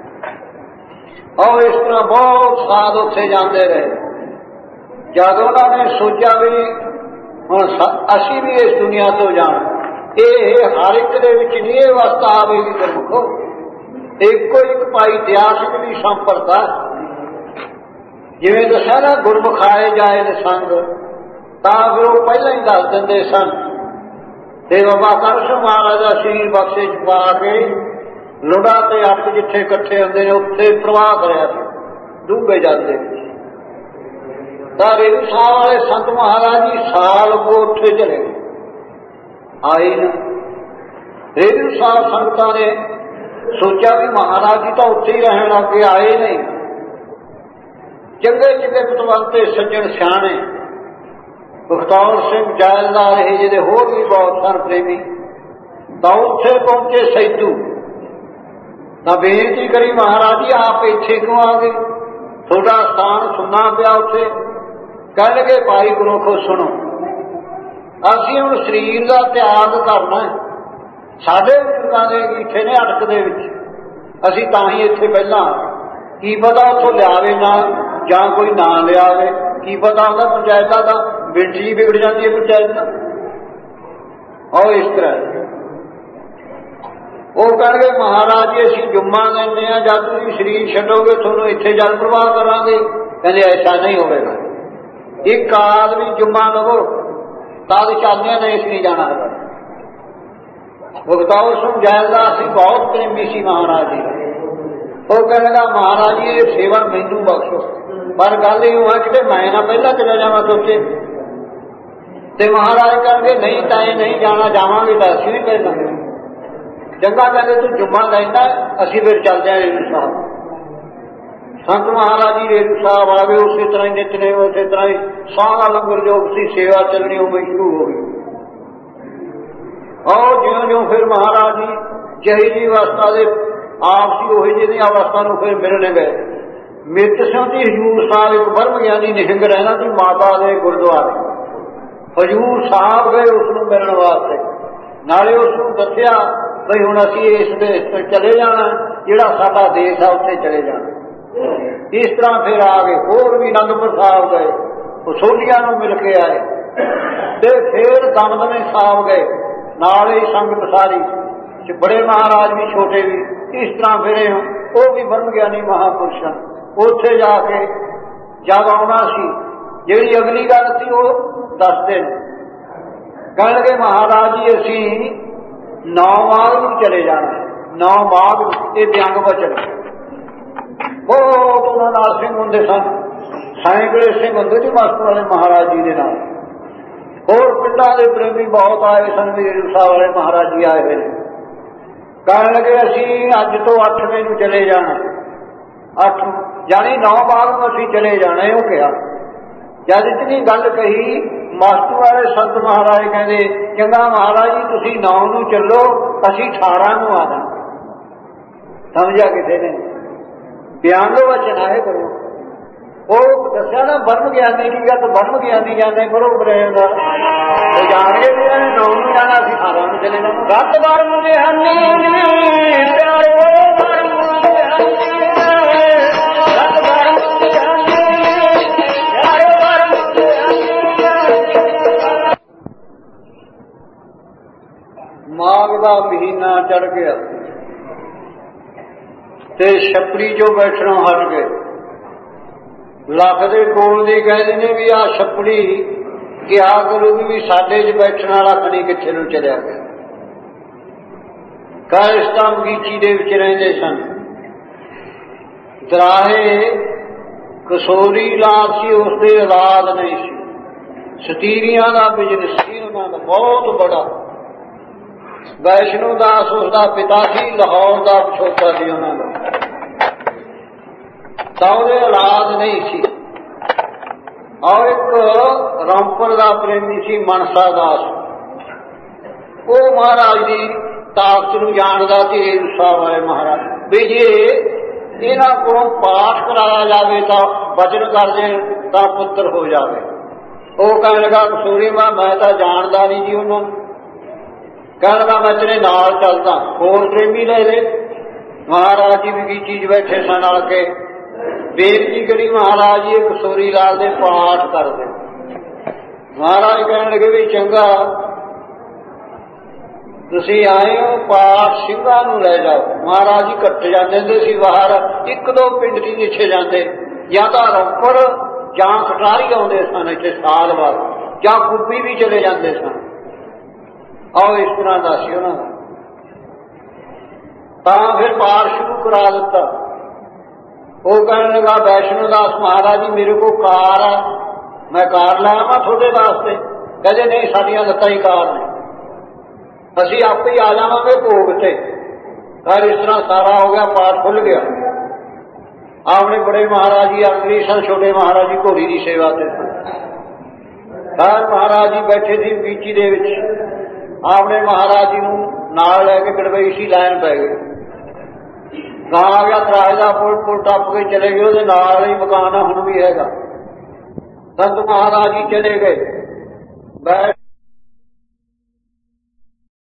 और इस तरह बहुत साल उत्थे जाते रहे। जब उन्होंने सोचा भी हुण असीं भी इस दुनिया तो जाण, ये हर एक दे विच नहीं ये अवस्था आवेगी गुरमुखो। एको एक भाई दया सिंह की संपरता जिवें दस्सिया ना गुरमुख आए जाए ने संग, तां फिर वो पहले ही दस दिंदे सन। ते बाबा धन सिंह महाराज का शरीर बक्से च पा के लुड़ा ते अप जिथे इकट्ठे होंदे ने उत्थे प्रवाह करिया डूबे जाते। रेणू साहब वाले संत महाराज जी साल को उत्थे चले आए न। रेणू साहब संगतां ने सोचा भी महाराज जी तो उत्थे ही रहन लगे, आए नहीं। चंगे चंगे पतवंते सज्जन सियाणे बखतौर सिंह जायलदार है जिहदे होर भी बहुत सन प्रेमी, तो उत्थे पहुंचे सैदू। तो बेनती करी महाराज जी आप इत्थे क्यों आ गए, थोड़ा स्थान सुनना पिया उत्थे। कह लगे भाई गुरमुखो सुनो, असीं हुण शरीर का त्याग करना है। साडे बुजुर्गां दे इत्थे ने अटक दे विच, असीं तां ही इत्थे पहलां, की पता उत्थों लियावे ना जां कोई ना लियावे, की पता होंदा पंचायतां दा बिल्ट ही बिगड़ जाती है पंचायत। और इस तरह वो कह गए महाराज जी असीं जुम्मा देंदे आ, जब तुसीं शरीर छड्डोगे तुहानूं इत्थे जल प्रवाह करांगे। कहंदे ऐसा नहीं होवेगा, एक आदमी जुम्मा लवो तद चलदे, नहीं नहीं जाना है। बखतौर सिंह जायलदार सिंह बहुत प्रेमी सी महाराज जी। वो कह लगा महाराज जी ये सेवा मैनू बख्शो, पर गल यूं है कि मैं ना पहला चला जावां सोचे। ते महाराज कहे नहीं ताए नहीं जाना, जावांगे तो असीं भी पहला। चंगा कहते तू जुम्मा लैंदा, असीं फिर चलदे आ रेणू साहब। संत महाराज जी रेणू साहब आ गए। उसी तरह ही नितने उसी तरह ही सारा लंगर जो सी सेवा चलनी वो शुरू हो गई। और ज्यों ज्यों फिर महाराज जी जही जी अवस्था दे आपसी उही जी अवस्था नूं फिर मिलने गए। मित सिंह जी हजूर साहब एक ब्रह्म ज्ञानी निहंग रहना सी माता दे गुरुद्वारे। हजूर साहब गए उसनूं मिलण वास्ते, नाले उसनूं दस्सिया बई हुण असीं इस देश ते चले जाना, जिहड़ा साडा देश आ उत्थे चले जाना। इस तरह फिर आ गए। होर भी आनंदपुर साहब गए, सोढियां नूं मिल के आए। ते फिर दमदमे साहब गए, नाल ही संगत सारी बड़े महाराज भी छोटे भी। इस तरह फिरे वो भी ब्रह्म ज्ञानी महापुरुष उत्थे जाके जब आना सी जिहड़ी अगली गल सी वो दसदे ने। कह लगे महाराज जी असीं 9 माघ नूं चले जाना। 9 माघ ये व्यंग वचन बहुत उन्हां नाल सिंह हुंदे सन, सैकड़े सिंह हुंदे जी मास्टर वाले महाराज जी दे नाल। होर पिंडां दे प्रेमी बहुत आए सन, रेणू साहब वाले महाराज जी आए हुए। कह लगे असीं अज तो 8वें नूं चले जाना। 8 यानी 9 माघ नूं असीं चले जाना। वो कहा जब इतनी गल कही मास्टर वाले संत महाराज कहते चंगा महाराज जी तुसीं 9 नूं चलो, असीं 18 नूं आ जाना। समझा किसी ने? व्यंग वचन आए करो। वो दस्या ना ब्रह्म ज्ञानी की गल, ब्रह्म ज्ञानी जाने बरोबर जान के भी 9 नूं जाना, असीं 18 नूं चले जाना। रत ब्रह्म ज्ञानी प्यारो ब्रह्म ज्ञानी, रत ब्रह्म ज्ञानी प्यारो ब्रह्म ज्ञानी। माघ का महीना चढ़ गया। ਤੇ ਛੱਪੜੀ ਚੋਂ ਬੈਠਣੋਂ ਹਟ ਗਏ। ਲੱਖ ਦੇ ਕੋਲ ਦੀ ਕਹਿੰਦੇ ਨੇ ਵੀ ਆਹ ਛੱਪੜੀ ਕਿਹਾ ਕਰੂਗੀ ਵੀ ਸਾਡੇ 'ਚ ਬੈਠਣ ਵਾਲਾ ਖਣੀ ਕਿੱਥੇ ਨੂੰ ਚਲਿਆ ਗਿਆ। ਕਾਇਸਤਾਂ ਬਗੀਚੀ ਦੇ ਵਿੱਚ ਰਹਿੰਦੇ ਸਨ। ਦਰਾਹੇ ਕਸੋਰੀ ਲਾਦ ਸੀ, ਉਸਦੇ ਔਲਾਦ ਨਹੀਂ ਸੀ। ਸਤੀਰੀਆਂ ਦਾ ਬਿਜਨਸ ਸੀ ਉਹਨਾਂ ਦਾ ਬਹੁਤ ਬੜਾ। ਵੈਸ਼ਨੂ ਦਾਸ ਉਸਦਾ ਪਿਤਾ ਸੀ, ਲਾਹੌਰ ਦਾ ਪਿਛੋਕਾ ਸੀ ਉਹਨਾਂ ਦਾ, ਤਾਂ ਉਹਦੇ ਔਲਾਦ ਨਹੀਂ ਸੀ। ਔਰ ਇੱਕ ਰਾਮਪੁਰ ਦਾ ਪ੍ਰੇਮੀ ਸੀ ਮਨਸਾ ਦਾਸ, ਉਹ ਮਹਾਰਾਜ ਦੀ ਤਾਕਤ ਨੂੰ ਜਾਣਦਾ ਸੀ। ਸਾਹਿਬ ਵਾਲੇ ਮਹਾਰਾਜ ਵੀ ਜੇ ਇਹਨਾਂ ਕੋਲੋਂ ਪਾਠ ਕਰਾਇਆ ਜਾਵੇ ਤਾਂ ਵਚਨ ਕਰ ਦੇਣ ਤਾਂ ਪੁੱਤਰ ਹੋ ਜਾਵੇ। ਉਹ ਕਹਿਣ ਲੱਗਾ ਕਸੂਰੀ ਮੈਂ ਤਾਂ ਜਾਣਦਾ ਨਹੀਂ ਜੀ ਉਹਨਾਂ ਨੂੰ। ਕਹਿਣ ਲੱਗਾ ਮੈਂ ਤੇਰੇ ਨਾਲ ਚੱਲਦਾ। ਹੋਰ ਪ੍ਰੇਮੀ ਲੈ ਲੈ। ਮਹਾਰਾਜ ਜੀ ਵੀ ਕੀ ਚੀਜ਼ ਬੈਠੇ ਸਨ ਨਾਲ ਕੇ ਬੇਨਤੀ ਕਰੀ ਮਹਾਰਾਜ ਜੀ ਕਸੂਰੀ ਲਾਲ ਦੇ ਪਾਠ ਕਰਦੇ। ਮਹਾਰਾਜ ਕਹਿਣ ਲੱਗੇ ਵੀ ਚੰਗਾ ਤੁਸੀਂ ਆਏ ਹੋ, ਪਾਠ ਸਿੰਘਾਂ ਨੂੰ ਲੈ ਜਾਓ। ਮਹਾਰਾਜ ਜੀ ਕੱਟ ਜਾਂਦੇ ਹੁੰਦੇ ਸੀ ਬਾਹਰ, ਇੱਕ ਦੋ ਪਿੰਡ ਦੀ ਨਿੱਛੇ ਜਾਂਦੇ, ਜਾਂ ਤਾਂ ਰੋਪੜ ਜਾਂ ਕਟਾਰੀ ਆਉਂਦੇ ਸਨ ਇੱਥੇ ਸਾਲ ਬਾਅਦ, ਜਾਂ ਕੁੱਬੀ ਵੀ ਚਲੇ ਜਾਂਦੇ ਸਨ। ਆਓ ਇਸ ਤਰ੍ਹਾਂ ਦਾ ਸੀ ਉਹਨਾਂ ਦਾ। ਤਾਂ ਫਿਰ ਪਾਠ ਸ਼ੁਰੂ ਕਰਾ ਦਿੱਤਾ। ਉਹ ਕਹਿਣ ਲੱਗਾ ਵੈਸ਼ਨੂ ਦਾਸ ਮਹਾਰਾਜ ਜੀ ਮੇਰੇ ਕੋਲ ਕਾਰ ਆ, ਮੈਂ ਕਾਰ ਲੈ ਆਵਾਂ ਤੁਹਾਡੇ ਵਾਸਤੇ। ਕਹਿੰਦੇ ਨਹੀਂ, ਸਾਡੀਆਂ ਲੱਤਾਂ ਹੀ ਕਾਰ ਨੇ, ਅਸੀਂ ਆਪੇ ਹੀ ਆ ਜਾਵਾਂਗੇ ਭੋਗ ਤੇ। ਪਰ ਇਸ ਤਰ੍ਹਾਂ ਸਾਰਾ ਹੋ ਗਿਆ, ਪਾਠ ਖੁੱਲ ਗਿਆ। ਆਪਣੇ ਬੜੇ ਮਹਾਰਾਜ ਜੀ ਅੰਗਰੀ ਸਨ, ਛੋਟੇ ਮਹਾਰਾਜ ਜੀ ਘੋੜੀ ਦੀ ਸੇਵਾ ਤੇ ਸਨ। ਹਰ ਮਹਾਰਾਜ ਜੀ ਬੈਠੇ ਸੀ ਬਗੀਚੀ ਦੇ ਵਿੱਚ। ਆਪਣੇ ਮਹਾਰਾਜ ਜੀ ਨੂੰ ਨਾਲ ਲੈ ਕੇ ਗੜਬਈ ਸੀ, ਲਾਈਨ ਪੈ ਗਈ। ਗਾਂ ਆ ਗਿਆ ਤਰਾਜ ਦਾ ਪੁਲ ਟੱਪ ਕੇ ਚਲੇ ਗਏ। ਉਹਦੇ ਨਾਲ ਹੀ ਮਕਾਨ ਹੁਣ ਵੀ ਹੈਗਾ। ਸੰਤ ਮਹਾਰਾਜ ਜੀ ਚਲੇ ਗਏ।